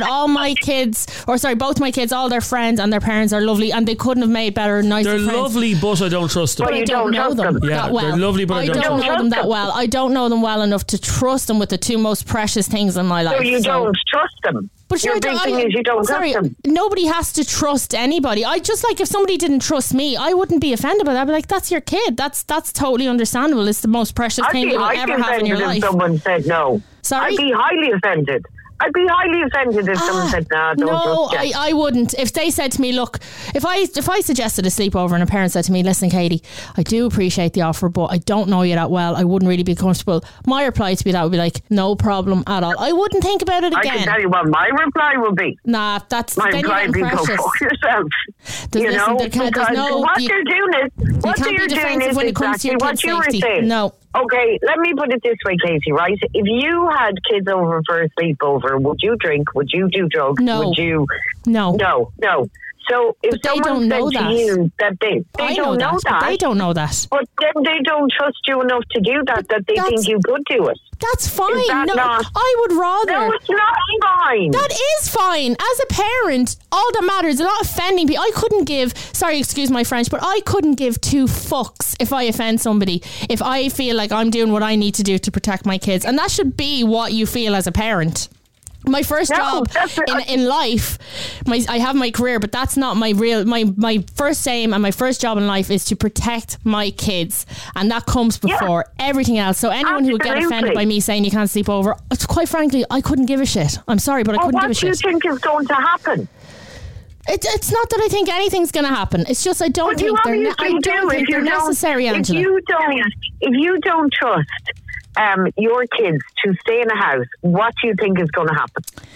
both my kids, all their friends and their parents are lovely, and they couldn't have made better, nicer friends. They're lovely, but I don't trust them. But I don't know them that well. They're lovely, but I don't know them that well. I don't know them well enough to trust them with the two most precious things in my life. So you don't trust them? But your big thing is you don't trust them. Nobody has to trust anybody. I just if somebody didn't trust me, I wouldn't be offended by that. I'd be like, that's your kid. That's totally understandable. It's the most precious thing you will ever have in your life. If someone said no. Sorry? I'd be highly offended. I'd be highly offended if someone said, don't no, I wouldn't. If they said to me, look, if I suggested a sleepover and a parent said to me, listen, Katie, I do appreciate the offer, but I don't know you that well. I wouldn't really be comfortable. My reply to that would be like, no problem at all. I wouldn't think about it again. I can tell you what my reply would be. Nah, that's my reply would be, go fuck yourself. What you're doing is exactly what you were saying. No. Okay, let me put it this way, Katie, right? If you had kids over for a sleepover, would you drink? Would you do drugs? No. Would you? No. No. So if someone said to you that they don't know that. They don't know that. But then they don't trust you enough to do that they think you could do it. That's fine. That I would rather. No, it's not fine. That is fine. As a parent, all that matters is not offending people. I couldn't give, sorry, excuse my French, but I couldn't give 2 fucks if I offend somebody, if I feel like I'm doing what I need to do to protect my kids. And that should be what you feel as a parent. My first job in life, I have my career, but that's not my first aim, and my first job in life is to protect my kids, and that comes before everything else. So anyone who would get offended by me saying you can't sleep over, quite frankly, I couldn't give a shit. I'm sorry, but I couldn't give a shit. What do you think is going to happen? It's not that I think anything's going to happen. It's just I don't think they're necessary, Angela. If you don't trust your kids to stay in a house, what do you think is going to happen?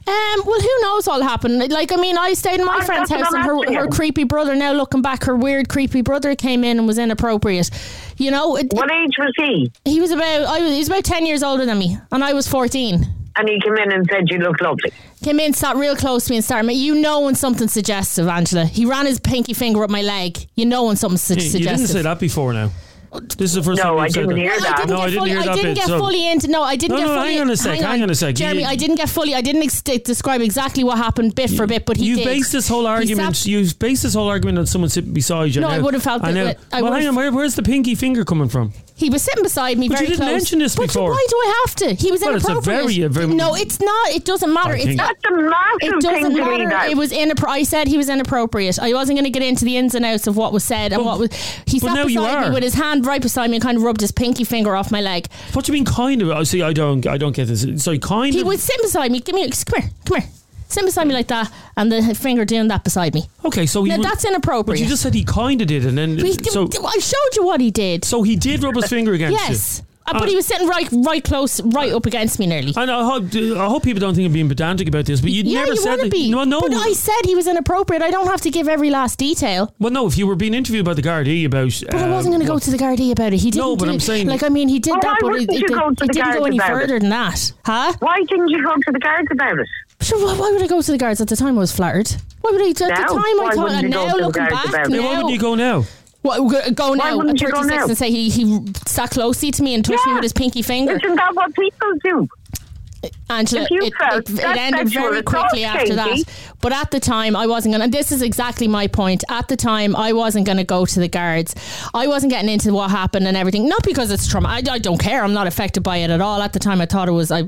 Well, who knows what'll happen? Like, I mean, I stayed in my friend's house and her creepy brother, now looking back, her weird creepy brother came in and was inappropriate. You know. What age was he? He was about 10 years older than me, and I was 14. And he came in and said, you look lovely. Came in, sat real close to me and started, you know when something's suggestive, Angela. He ran his pinky finger up my leg. You know when something's suggestive. You didn't say that before now. This is the first time you said that. Hear that. No, I didn't hear that. I didn't get fully into. No, I didn't get fully. Hang on a sec. Jeremy, I didn't get fully. I didn't describe exactly what happened bit for bit, but he did. You based this whole argument. You based this whole argument on someone sitting beside you. No, I would have felt that. Well, hang on. Where's the pinky finger coming from? He was sitting beside me, but very you didn't close. mention this before. But why do I have to? He was inappropriate. It's a very no, it's not. It doesn't matter. That's a massive thing to me. It was inappropriate. I said he was inappropriate. I wasn't going to get into the ins and outs of what was said and what was. He sat beside me with his hand right beside me and kind of rubbed his pinky finger off my leg. What do you mean, kind of? See, I don't get this. Sorry, kind of. He was sitting beside me. Come here. Sitting beside me like that, and the finger doing that beside me. Okay, so that's inappropriate. But you just said he kind of did, and then I showed you what he did. So he did rub his finger against you. Yes. But he was sitting right close, right up against me nearly. I hope people don't think I'm being pedantic about this, but you never said that. No. But I said he was inappropriate. I don't have to give every last detail. Well, no, if you were being interviewed by the Gardaí about... But I wasn't going to go to the Gardaí about it. He didn't. No, but I'm saying... Like, I mean, he did that, but it didn't go any further than that. Huh? Why didn't you go to the guards about it? Sure, why would I go to the guards? At the time I was flattered. Why would I? At the time I thought, and now looking back, why wouldn't you go now? What, go now at 36 and say he sat closely to me and touched me with his pinky finger? Isn't that what people do? Angela, it ended very quickly after that. But at the time, I wasn't going to, and this is exactly my point. At the time, I wasn't going to go to the guards. I wasn't getting into what happened and everything. Not because it's trauma. I don't care. I'm not affected by it at all. At the time, I thought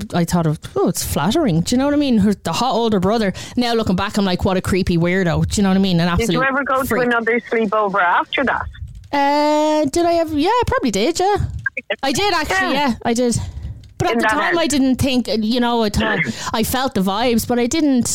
it's flattering. Do you know what I mean? The hot older brother. Now looking back, I'm like, what a creepy weirdo. Do you know what I mean? An absolute. Did you ever go to another sleepover after that? Did I ever? Yeah, I probably did. Yeah, I did actually. Yeah, I did. But at the time, I didn't think, I felt the vibes, but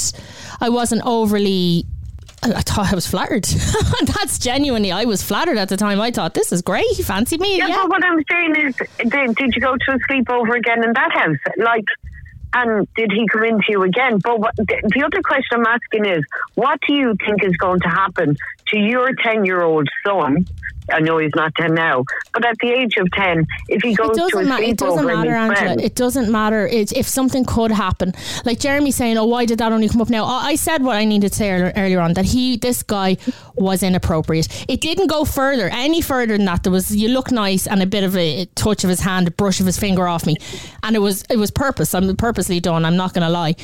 I wasn't overly, I thought I was flattered. That's genuinely, I was flattered at the time. I thought, this is great, he fancied me. Yeah, but what I'm saying is, did you go to a sleepover again in that house? Like, and did he come into you again? But the other question I'm asking is, what do you think is going to happen to your 10-year-old son? I know he's not 10 now, but at the age of 10, if he goes to a sleepover, it doesn't matter, Angela. It doesn't matter. If something could happen, like Jeremy saying, "Oh, why did that only come up now?" I said what I needed to say earlier on, that this guy was inappropriate. It didn't go any further than that. There was, you look nice, and a bit of a touch of his hand, a brush of his finger off me, and it was purposely done. I'm not going to lie.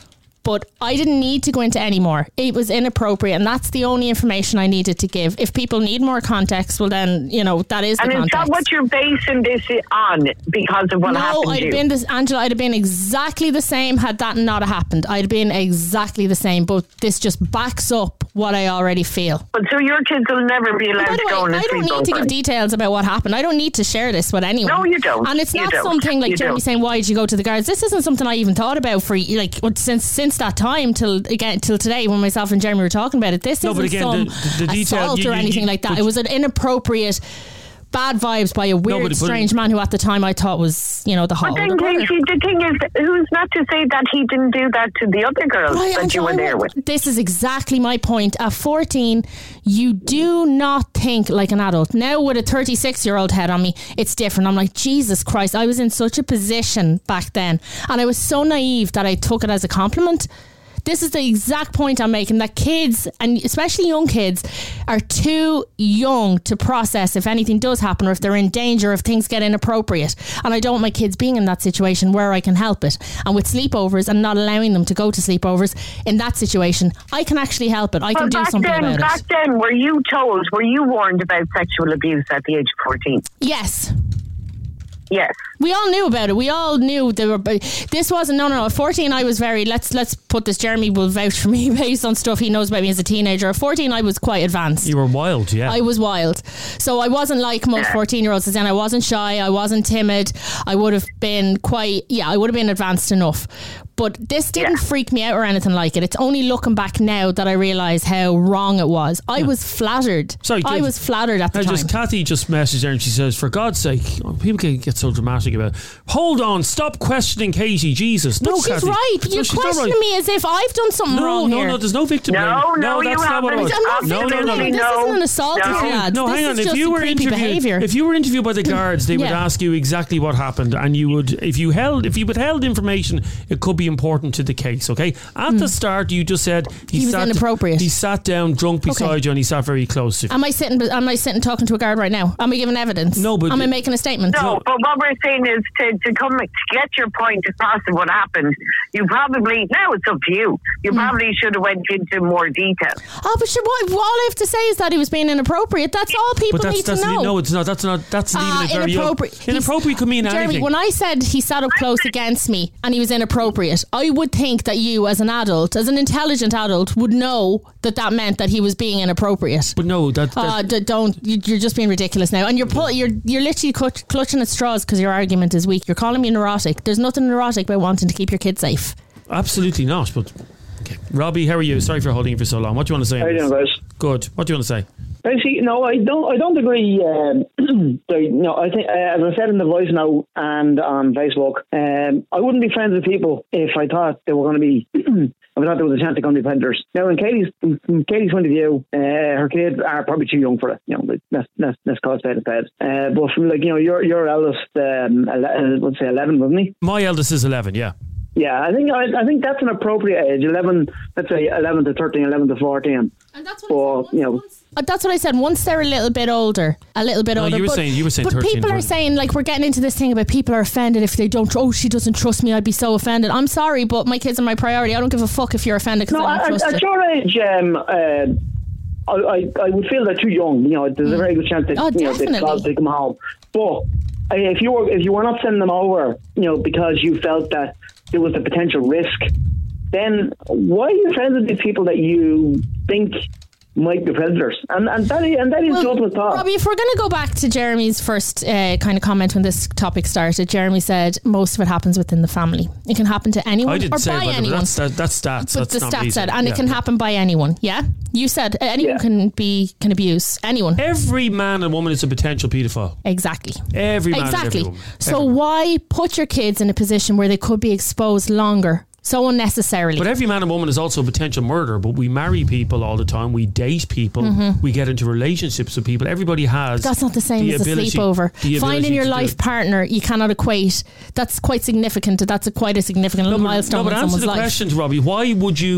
But I didn't need to go into any more. It was inappropriate, and that's the only information I needed to give. If people need more context, well then, that is the context. And is that what you're basing this on because of what happened to you? Angela, I'd have been exactly the same had that not happened. I'd have been exactly the same, but this just backs up what I already feel. But so your kids will never be allowed to go on a sleepover? I don't need to give details about what happened. I don't need to share this with anyone. No, you don't. And it's not something like Jeremy saying, why did you go to the guards? This isn't something I even thought about for since that time till today when myself and Jeremy were talking about it. This isn't some assault or anything like that. It was an inappropriate bad vibes by a weird, strange man who at the time I thought was, the hot older brother. The thing is, who's not to say that he didn't do that to the other girls that you were there with? This is exactly my point. At 14, you do not think like an adult. Now with a 36-year-old head on me, it's different. I'm like, Jesus Christ, I was in such a position back then. And I was so naive that I took it as a compliment. This is the exact point I'm making, that kids, and especially young kids, are too young to process if anything does happen or if they're in danger, if things get inappropriate. And I don't want my kids being in that situation where I can help it. And with sleepovers and not allowing them to go to sleepovers, in that situation, I can actually help it. I can do something about it. Back then, were you warned about sexual abuse at the age of 14? Yes. Yes. We all knew about it. We all knew they were. This wasn't. No. At 14, I was very. Let's put this. Jeremy will vouch for me based on stuff he knows about me as a teenager. At 14, I was quite advanced. You were wild, yeah. I was wild. So I wasn't like most 14-year-olds. Then I wasn't shy. I wasn't timid. I would have been quite. Yeah, I would have been advanced enough. But this didn't freak me out or anything like it. It's only looking back now that I realise how wrong it was. I was flattered. I was flattered at the time. Kathy just messaged her and she says, for God's sake, people can get so dramatic about it. Hold on, stop questioning Katie, Jesus. But no, she's Kathy. right. You're questioning me as if I've done something wrong here. No, there's no victim blame. No, that's not what it was. I'm not victim blaming. This isn't an assault, lads. No, hang on. If you were interviewed by the guards, they would ask you exactly what happened, and you would, if you withheld information, it could be important to the case. Okay, at the start, you just said he was inappropriate. He sat down drunk beside you, and he sat very close to you. Am I sitting talking to a guard right now? Am I giving evidence? No, but am I making a statement? No, but what we're saying is to get your point across of what happened. You probably, now it's up to you. You probably should have went into more detail. Oh, but sure, all I have to say is that he was being inappropriate. That's all people need to know. No, it's not. That's leaving it very inappropriate. Inappropriate could mean anything. Jeremy, when I said he sat up close against me and he was inappropriate, I would think that you, as an adult, as an intelligent adult, would know that meant that he was being inappropriate. But no, you're just being ridiculous now, and you're literally clutching at straws because your argument is weak. You're calling me neurotic. There's nothing neurotic about wanting to keep your kids safe. Absolutely not. But okay. Robbie, how are you? Sorry for holding you for so long. What do you want to say? How are you doing, guys? Good. What do you want to say? Basically, no, I don't agree. No, I think, as I said in the voice note and on Facebook, I wouldn't be friends with people if I thought they were going to be. I thought there was a chance they're going to be predators. Now, from Katie's point of view, her kids are probably too young for it. You know, let's call it spade a spade. But from your eldest, let's say 11, wasn't he? My eldest is 11. Yeah. Yeah, I think that's an appropriate age. 11, let's say 11 to 13, 11 to 14. And that's what that's what I said. Once they're a little bit older. You were saying but 13. People are saying, like, we're getting into this thing about people are offended if they don't. Oh, she doesn't trust me. I'd be so offended. I'm sorry, but my kids are my priority. I don't give a fuck if you're offended because I don't trust at your age, I would feel they're too young. You know, there's a very good chance that they come home. But if you were not sending them over, you know, because you felt that there was a potential risk, then why are you friends with these people that you think might be predators? And that is the ultimate thought. Robbie, if we're going to go back to Jeremy's first kind of comment when this topic started, Jeremy said most of it happens within the family. It can happen to anyone or by anyone. That's stats. But the stats said, and it can happen by anyone. Yeah, you said anyone can abuse anyone. Every man and woman is a potential paedophile. Exactly. Every man and every woman. So why put your kids in a position where they could be exposed longer? So unnecessarily. But every man and woman is also a potential murderer. But we marry people all the time. We date people. We get into relationships with people. Everybody has. That's not the same as a sleepover. Finding your life partner, you cannot equate. That's quite significant. That's quite a significant milestone in someone's life. Answer the question, Robbie. Why would you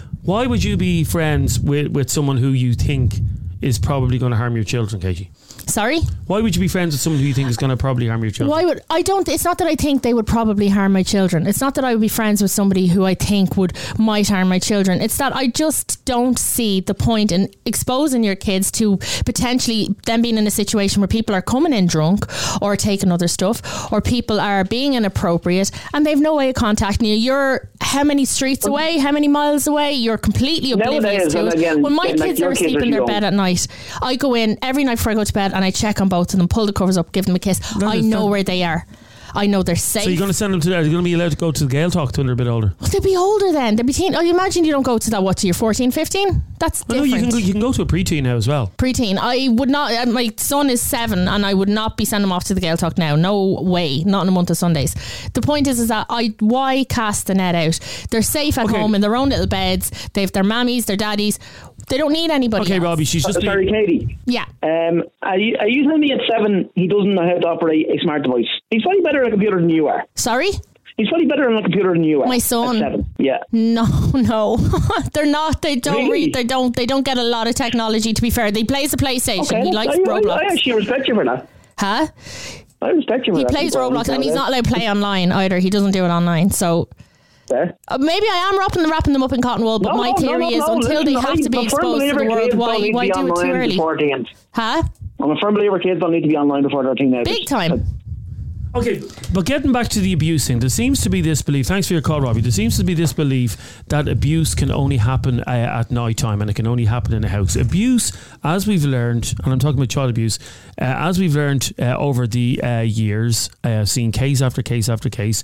be friends with someone who you think is probably going to harm your children, Katie? Sorry? Why would you be friends with someone who you think is going to probably harm your children? It's not that I think they would probably harm my children. It's not that I would be friends with somebody who I think might harm my children. It's that I just don't see the point in exposing your kids to potentially them being in a situation where people are coming in drunk or taking other stuff, or people are being inappropriate and they've no way of contacting you. You're how many streets away, how many miles away? You're completely oblivious to it. When my kids are asleep in their bed at night, I go in every night before I go to bed and I check on both of them, pull the covers up, give them a kiss. I know where they are. I know they're safe. So you're going to send them to that? Are they going to be allowed to go to the Gael Talk when they're a bit older? Well, they'll be older then. They'll be teen. Oh, you imagine you don't go to that, what, to your 14, 15? That's different. No, you can go to a preteen now as well. Preteen. I would not, my son is 7 and I would not be sending him off to the Gael Talk now. No way. Not in a month of Sundays. The point is that why cast the net out? They're safe at home in their own little beds. They have their mammies, their daddies. They don't need anybody else. Robbie, she's just... Sorry, Katie. Yeah. Are you telling me at 7 he doesn't know how to operate a smart device? He's probably better on a computer than you are. Sorry? He's probably better on a computer than you are. My son. At 7. Yeah. No. They're not. They don't read. They don't get a lot of technology, to be fair. He plays the PlayStation. Okay. He likes Roblox. I actually respect you for that. Huh? I respect you for that. He plays Roblox and he's not allowed to play online either. He doesn't do it online. So... maybe I am wrapping them up in cotton wool, but my theory is until they have to be exposed to the world, why do it too early? Huh? I'm a firm believer kids don't need to be online before they're teenagers. Big time. Okay, but getting back to the abuse thing, there seems to be this belief, thanks for your call, Robbie, there seems to be this belief that abuse can only happen at night time and it can only happen in a house. Abuse, as we've learned, and I'm talking about child abuse, as we've learned over the years, seeing case after case after case,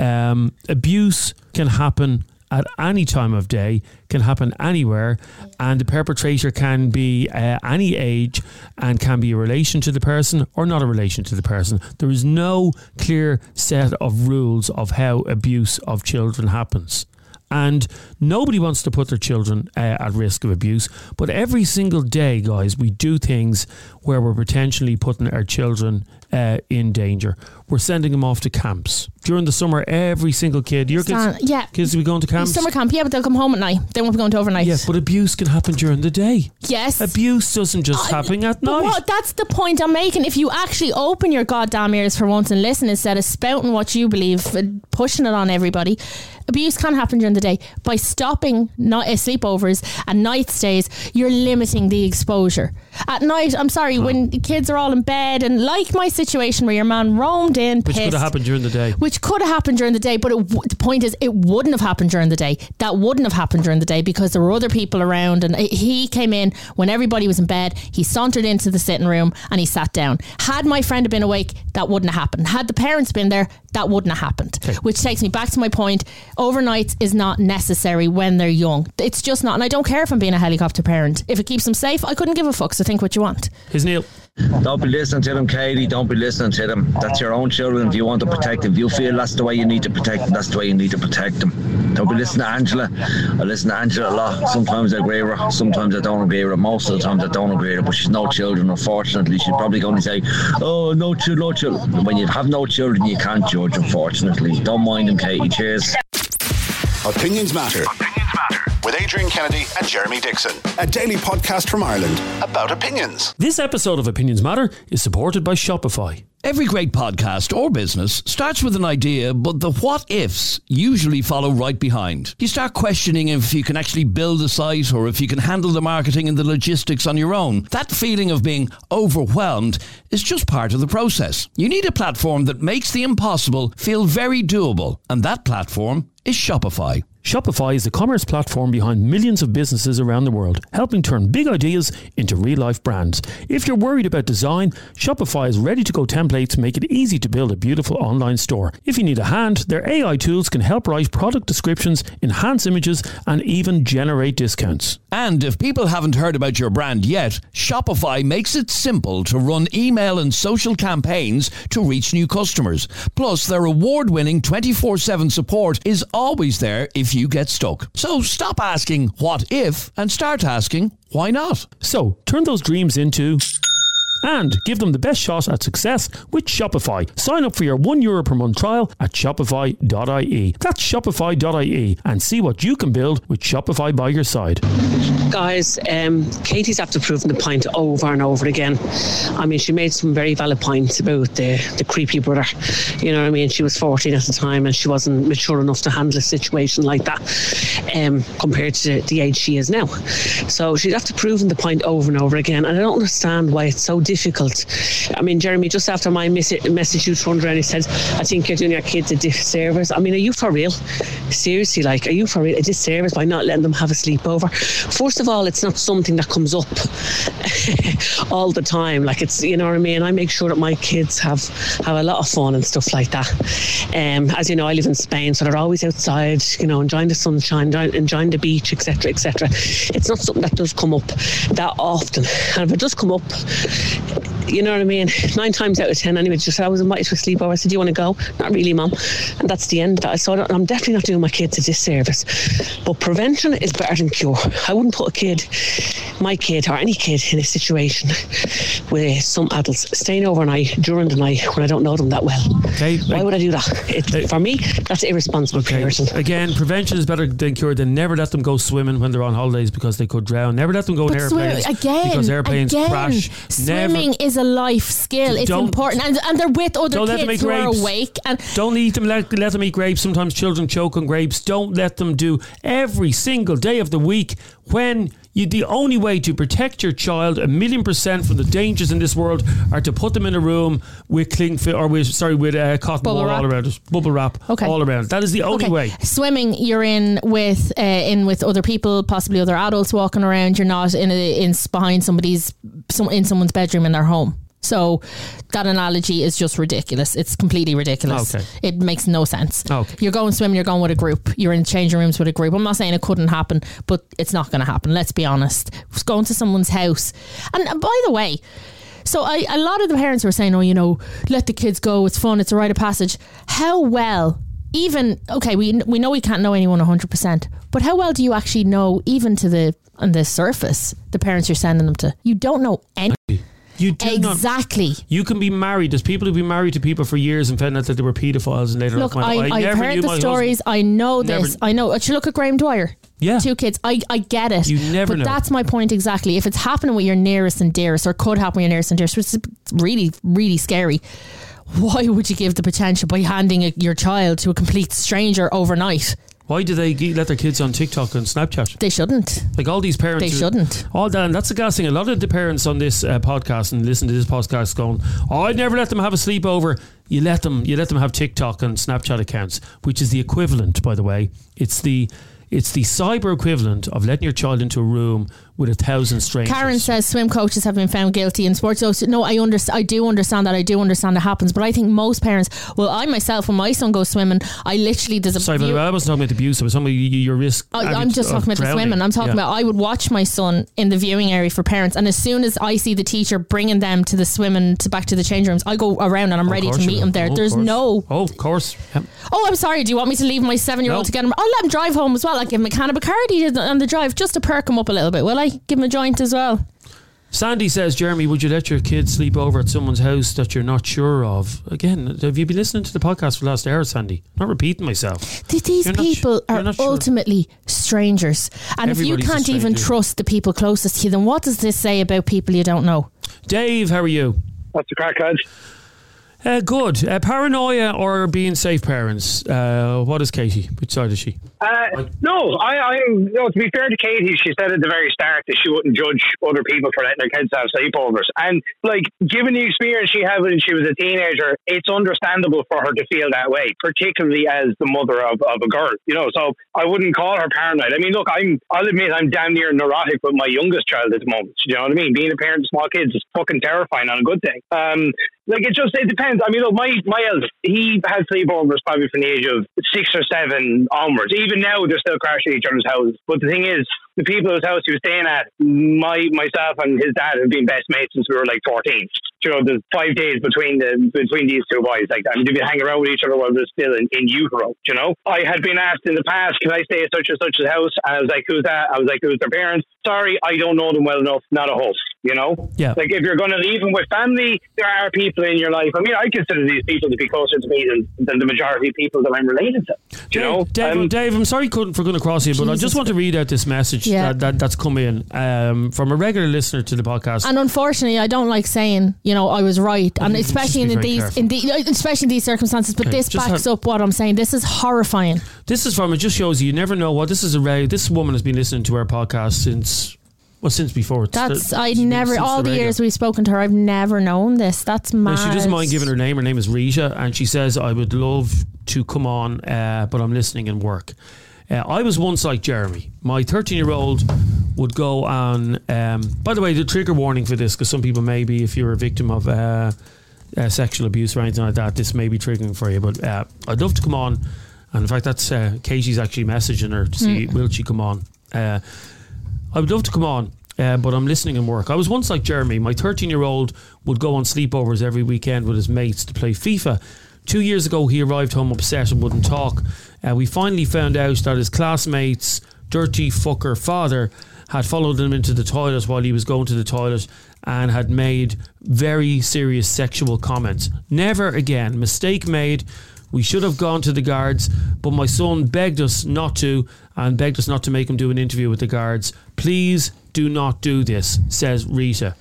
abuse can happen at any time of day, can happen anywhere, and the perpetrator can be any age and can be a relation to the person or not a relation to the person. There is no clear set of rules of how abuse of children happens. And nobody wants to put their children at risk of abuse. But every single day, guys, we do things where we're potentially putting our children in danger. We're sending them off to camps. During the summer, every single kid, your kids will be going to camps? Summer camp, yeah, but they'll come home at night. They won't be going to overnight. Yes, but abuse can happen during the day. Yes. Abuse doesn't just happen at night. What? That's the point I'm making. If you actually open your goddamn ears for once and listen instead of spouting what you believe and pushing it on everybody, abuse can happen during the day. By stopping sleepovers and night stays, you're limiting the exposure. At night, I'm sorry, when the kids are all in bed, and like my situation where your man roamed in, which pissed, could have happened during the day. Which could have happened during the day, but the point is, it wouldn't have happened during the day. That wouldn't have happened during the day because there were other people around, and he came in when everybody was in bed. He sauntered into the sitting room and he sat down. Had my friend have been awake, that wouldn't have happened. Had the parents been there, that wouldn't have happened. Okay. Which takes me back to my point. Overnights is not necessary when they're young. It's just not. And I don't care if I'm being a helicopter parent. If it keeps them safe, I couldn't give a fuck. So think what you want. Here's Neil. Don't be listening to them, Katie. Don't be listening to them. That's your own children. If you want to protect them, if you feel that's the way you need to protect them, that's the way you need to protect them. Don't be listening to Angela. I listen to Angela a lot. Sometimes I agree with her. Sometimes I don't agree with her. Most of the times I don't agree with her. But she's no children, unfortunately. She's probably going to say, oh, no children. When you have no children, you can't judge, unfortunately. Don't mind them, Katie. Cheers. Opinions Matter. With Adrian Kennedy and Jeremy Dixon, a daily podcast from Ireland about opinions. This episode of Opinions Matter is supported by Shopify. Every great podcast or business starts with an idea, but the what-ifs usually follow right behind. You start questioning if you can actually build a site or if you can handle the marketing and the logistics on your own. That feeling of being overwhelmed is just part of the process. You need a platform that makes the impossible feel very doable, and that platform is Shopify. Shopify is the commerce platform behind millions of businesses around the world, helping turn big ideas into real-life brands. If you're worried about design, Shopify's ready-to-go templates make it easy to build a beautiful online store. If you need a hand, their AI tools can help write product descriptions, enhance images, and even generate discounts. And if people haven't heard about your brand yet, Shopify makes it simple to run email and social campaigns to reach new customers. Plus, their award-winning 24/7 support is always there if you get stuck. So stop asking what if and start asking why not. So turn those dreams into and give them the best shot at success with Shopify. Sign up for your €1 per month trial at shopify.ie. That's shopify.ie and see what you can build with Shopify by your side. Guys, Katie's after proving the point over and over again. I mean, she made some very valid points about the creepy brother. You know what I mean? She was 14 at the time and she wasn't mature enough to handle a situation like that compared to the age she is now. So she's after proving the point over and over again. And I don't understand why it's so difficult. I mean, Jeremy, just after my message you turned around and said, I think you're doing your kids a disservice. I mean, are you for real? Seriously, like, are you for real? A disservice by not letting them have a sleepover? First of all, it's not something that comes up all the time. Like, it's, you know what I mean? I make sure that my kids have a lot of fun and stuff like that. As you know, I live in Spain, so they're always outside, you know, enjoying the sunshine, enjoying the beach, etc., etc. It's not something that does come up that often. And if it does come up, you know what I mean, 9 times out of 10 anyway, just said, I was invited to a sleepover. I said, do you want to go? Not really, Mum. And that's the end of that. So I'm definitely not doing my kids a disservice. But prevention is better than cure. I wouldn't put my kid or any kid in a situation with some adults staying overnight during the night when I don't know them that well. Okay. Why would I do that? For me, that's irresponsible parenting. Again, prevention is better than cure. Then never let them go swimming when they're on holidays because they could drown. Never let them go in airplanes because airplanes crash. Swimming is a life skill. It's important, and they're with other kids who are awake. And don't let them eat grapes. Sometimes children choke on grapes. Don't let them do every single day of the week when The only way to protect your child 1,000,000% from the dangers in this world are to put them in a room with cotton wool all around it, bubble wrap all around. That is the only way. Swimming, you're in with other people, possibly other adults walking around. You're not behind in someone's bedroom in their home. So that analogy is just ridiculous. It's completely ridiculous. Okay. It makes no sense. Okay. You're going swimming, you're going with a group. You're in changing rooms with a group. I'm not saying it couldn't happen, but it's not going to happen. Let's be honest. It's going to someone's house. And by the way, so a lot of the parents were saying, let the kids go. It's fun. It's a rite of passage. How well, we know we can't know anyone 100%, but how well do you actually know, even on the surface, the parents you're sending them to? You don't know anything. You do exactly. You can be married. There's people who've been married to people for years and found out that they were paedophiles and later look, on. I've heard the stories. I know this. I know. Should look at Graham Dwyer. Yeah. 2 kids. I get it. You never know. But that's my point exactly. If it's happening with your nearest and dearest, or could happen with your nearest and dearest, which is really, really scary, why would you give the potential by handing your child to a complete stranger overnight? Why do they let their kids on TikTok and Snapchat? They shouldn't. Like all these parents. They shouldn't. All that, and that's the gas thing. A lot of the parents on this podcast and listen to this podcast going, I'd never let them have a sleepover. You let them have TikTok and Snapchat accounts, which is the equivalent, by the way. It's the cyber equivalent of letting your child into a room with 1,000 strangers. Karen says swim coaches have been found guilty in sports. So no, I do understand that. I do understand it happens, but I think most parents. Well, I myself, when my son goes swimming, I literally Sorry, but I wasn't talking about abuse. I was talking about your risk. I'm just talking about the swimming. I'm talking about. I would watch my son in the viewing area for parents, and as soon as I see the teacher bringing them to the swimming back to the change rooms, I go around and I'm ready to meet him there. There's no. Oh, of course. Yep. Oh, I'm sorry. Do you want me to leave my 7-year-old to get him? I'll let him drive home as well. I'll give him a can of Bacardi on the drive just to perk him up a little bit. Will I give him a joint as well? Sandy says, Jeremy, would you let your kids sleep over at someone's house that you're not sure of? Again, have you been listening to the podcast for the last hour, Sandy? I'm not repeating myself. These people are ultimately strangers. And if you can't even trust the people closest to you, then what does this say about people you don't know? Dave, how are you? What's the crack, lads? Good. Paranoia or being safe parents? What is Katie? Which side is she? To be fair to Katie, she said at the very start that she wouldn't judge other people for letting their kids have sleepovers. And, given the experience she had when she was a teenager, it's understandable for her to feel that way, particularly as the mother of a girl, So I wouldn't call her paranoid. I mean, look, I'll admit I'm damn near neurotic with my youngest child at the moment. You know what I mean? Being a parent of small kids is fucking terrifying on a good thing. It depends. I mean, look, my eldest, he had sleepovers probably from the age of 6 or 7 onwards. Even now, they're still crashing each other's houses. But the thing is, the people whose house he was staying at, myself and his dad have been best mates since we were 14. There's 5 days between these two boys like that. I mean, they've been hanging around with each other while they're still in utero, I had been asked in the past, can I stay at such and such's house? And I was like, who's that? I was like, who's their parents? Sorry, I don't know them well enough. Not a host, Yeah. If you're going to leave them with family, there are people in your life. I mean, I consider these people to be closer to me than the majority of people that I'm related to. Dave, I'm sorry for going to cross you, but I just want to read out this message that's come in from a regular listener to the podcast. And unfortunately, I don't like saying, I was right, and especially in these circumstances. But this backs up what I'm saying. This is horrifying. This is it just shows you never know what this is. This woman has been listening to our podcast since before. All the years we've spoken to her, I've never known this. That's mad. She doesn't mind giving her name. Her name is Rita, and she says, I would love to come on, but I'm listening in work. I was once like Jeremy. My 13-year-old would go on. By the way, the trigger warning for this, because some people maybe, if you're a victim of sexual abuse or anything like that, this may be triggering for you. But I'd love to come on. And in fact, that's Katie's actually messaging her to see will she come on. I would love to come on, but I'm listening in work. I was once like Jeremy. My 13-year-old would go on sleepovers every weekend with his mates to play FIFA. 2 years ago, he arrived home upset and wouldn't talk. We finally found out that his classmate's dirty fucker father had followed him into the toilet while he was going to the toilet and had made very serious sexual comments. Never again. Mistake made. We should have gone to the guards, but my son begged us not to, and begged us not to make him do an interview with the guards. Please do not do this, says Rita.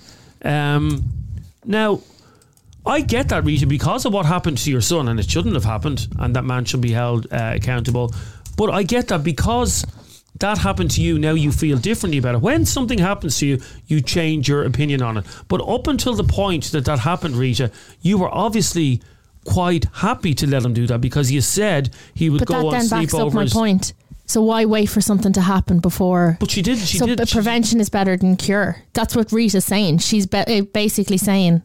Now, I get that, Rita, because of what happened to your son, and it shouldn't have happened, and that man should be held accountable. But I get that because that happened to you, now you feel differently about it. When something happens to you, you change your opinion on it. But up until the point that happened, Rita, you were obviously quite happy to let him do that, because you said he would go on sleepovers. But that then backs up my point. So why wait for something to happen before? But she did. Prevention is better than cure. That's what Rita's saying. She's basically saying,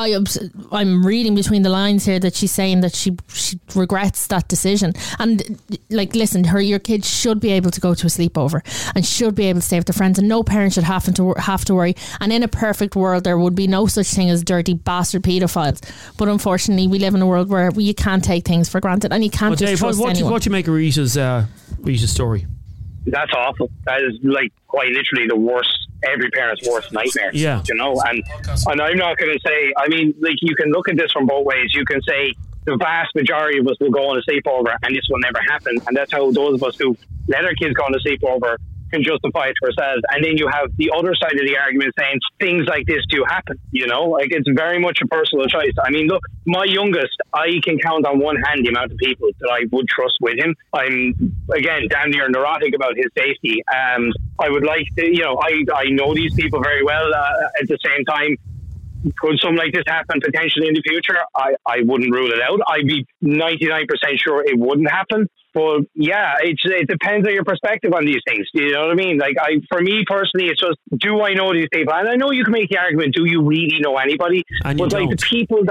I'm reading between the lines here that she's saying that she regrets that decision. And like, listen, your kids should be able to go to a sleepover and should be able to stay with their friends, and no parent should have to worry. And in a perfect world, there would be no such thing as dirty bastard paedophiles. But unfortunately, we live in a world where you can't take things for granted, and you can't just trust anyone. What do you make of Rita's story? That's awful. That is like quite literally the worst, every parent's worst nightmare. Yeah. You know, and I'm not going to say, I mean, like, you can look at this from both ways. You can say the vast majority of us will go on a sleepover and this will never happen. And that's how those of us who let our kids go on a sleepover can justify it to ourselves. And then you have the other side of the argument saying things like this do happen, you know, like, it's very much a personal choice. I mean, look, my youngest, I can count on one hand the amount of people that I would trust with him. I'm, again, damn near neurotic about his safety. I would like to, you know, I know these people very well. At the same time, could something like this happen potentially in the future? I wouldn't rule it out. I'd be 99% sure it wouldn't happen. But yeah, it depends on your perspective on these things. You know what I mean? Like, for me personally, it's just, do I know these people? And I know you can make the argument, do you really know anybody? And but like, the people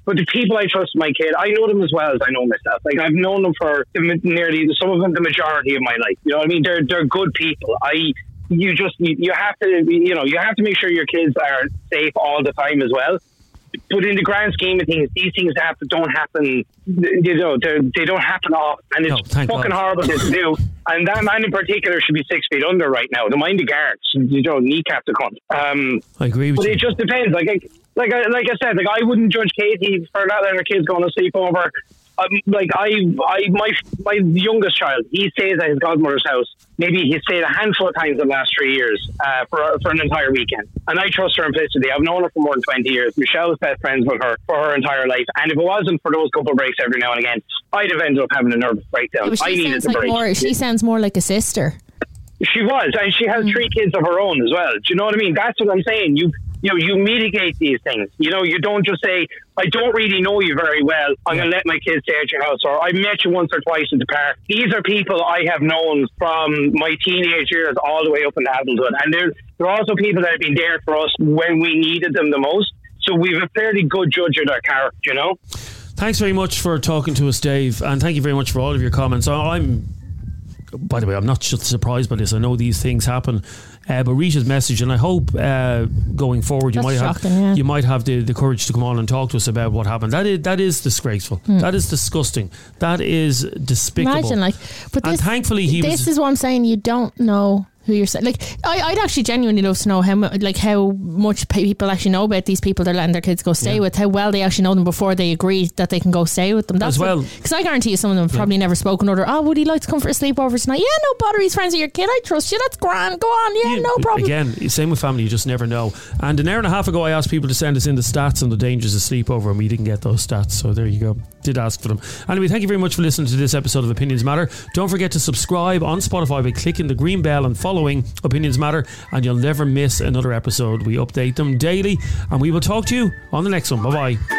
I trust my kid, I know them as well as I know myself. Like, I've known them for some of them the majority of my life. You know what I mean? They're good people. You have to make sure your kids are safe all the time as well. But in the grand scheme of things, these things don't happen. You know, they don't happen often, and it's fucking horrible to do. And that man in particular should be 6 feet under right now. Don't mind the guards. You don't kneecap the cunt. I agree with you. But it just depends. Like I said, like, I wouldn't judge Katie for not letting her kids go on a sleepover. My youngest child, he stays at his godmother's house. Maybe he stayed a handful of times in the last 3 years for an entire weekend. And I trust her implicitly. I've known her for more than 20 years. Michelle's best friends with her for her entire life. And if it wasn't for those couple of breaks every now and again, I'd have ended up having a nervous breakdown. I needed the break. She sounds more like a sister. She was, and she has 3 kids of her own as well. Do you know what I mean? That's what I'm saying. You mitigate these things. You know, you don't just say, I don't really know you very well, I'm going to let my kids stay at your house, or I met you once or twice at the park. These are people I have known from my teenage years all the way up into adulthood. And they're also people that have been there for us when we needed them the most. So we have a fairly good judge of their character, you know? Thanks very much for talking to us, Dave. And thank you very much for all of your comments. By the way, I'm not just surprised by this. I know these things happen. But Rita's message, and I hope going forward you might have the courage to come on and talk to us about what happened. That is disgraceful. That is disgusting. That is despicable. Imagine, thankfully this is what I'm saying. You don't know who you're saying. Like, I'd actually genuinely love to know how much people actually know about these people they're letting their kids go stay with, how well they actually know them before they agree that they can go stay with them. That's as well. Because I guarantee you some of them have probably never spoken to her. Would he like to come for a sleepover tonight? Yeah, no bother, he's friends with your kid, I trust you, that's grand, go on, yeah, no problem. Again, same with family, you just never know. And an hour and a half ago I asked people to send us in the stats on the dangers of sleepover, and we didn't get those stats, so there you go. Did ask for them. Anyway, thank you very much for listening to this episode of Opinions Matter. Don't forget to subscribe on Spotify by clicking the green bell and following Opinions Matter, and you'll never miss another episode. We update them daily, and we will talk to you on the next one. Bye bye.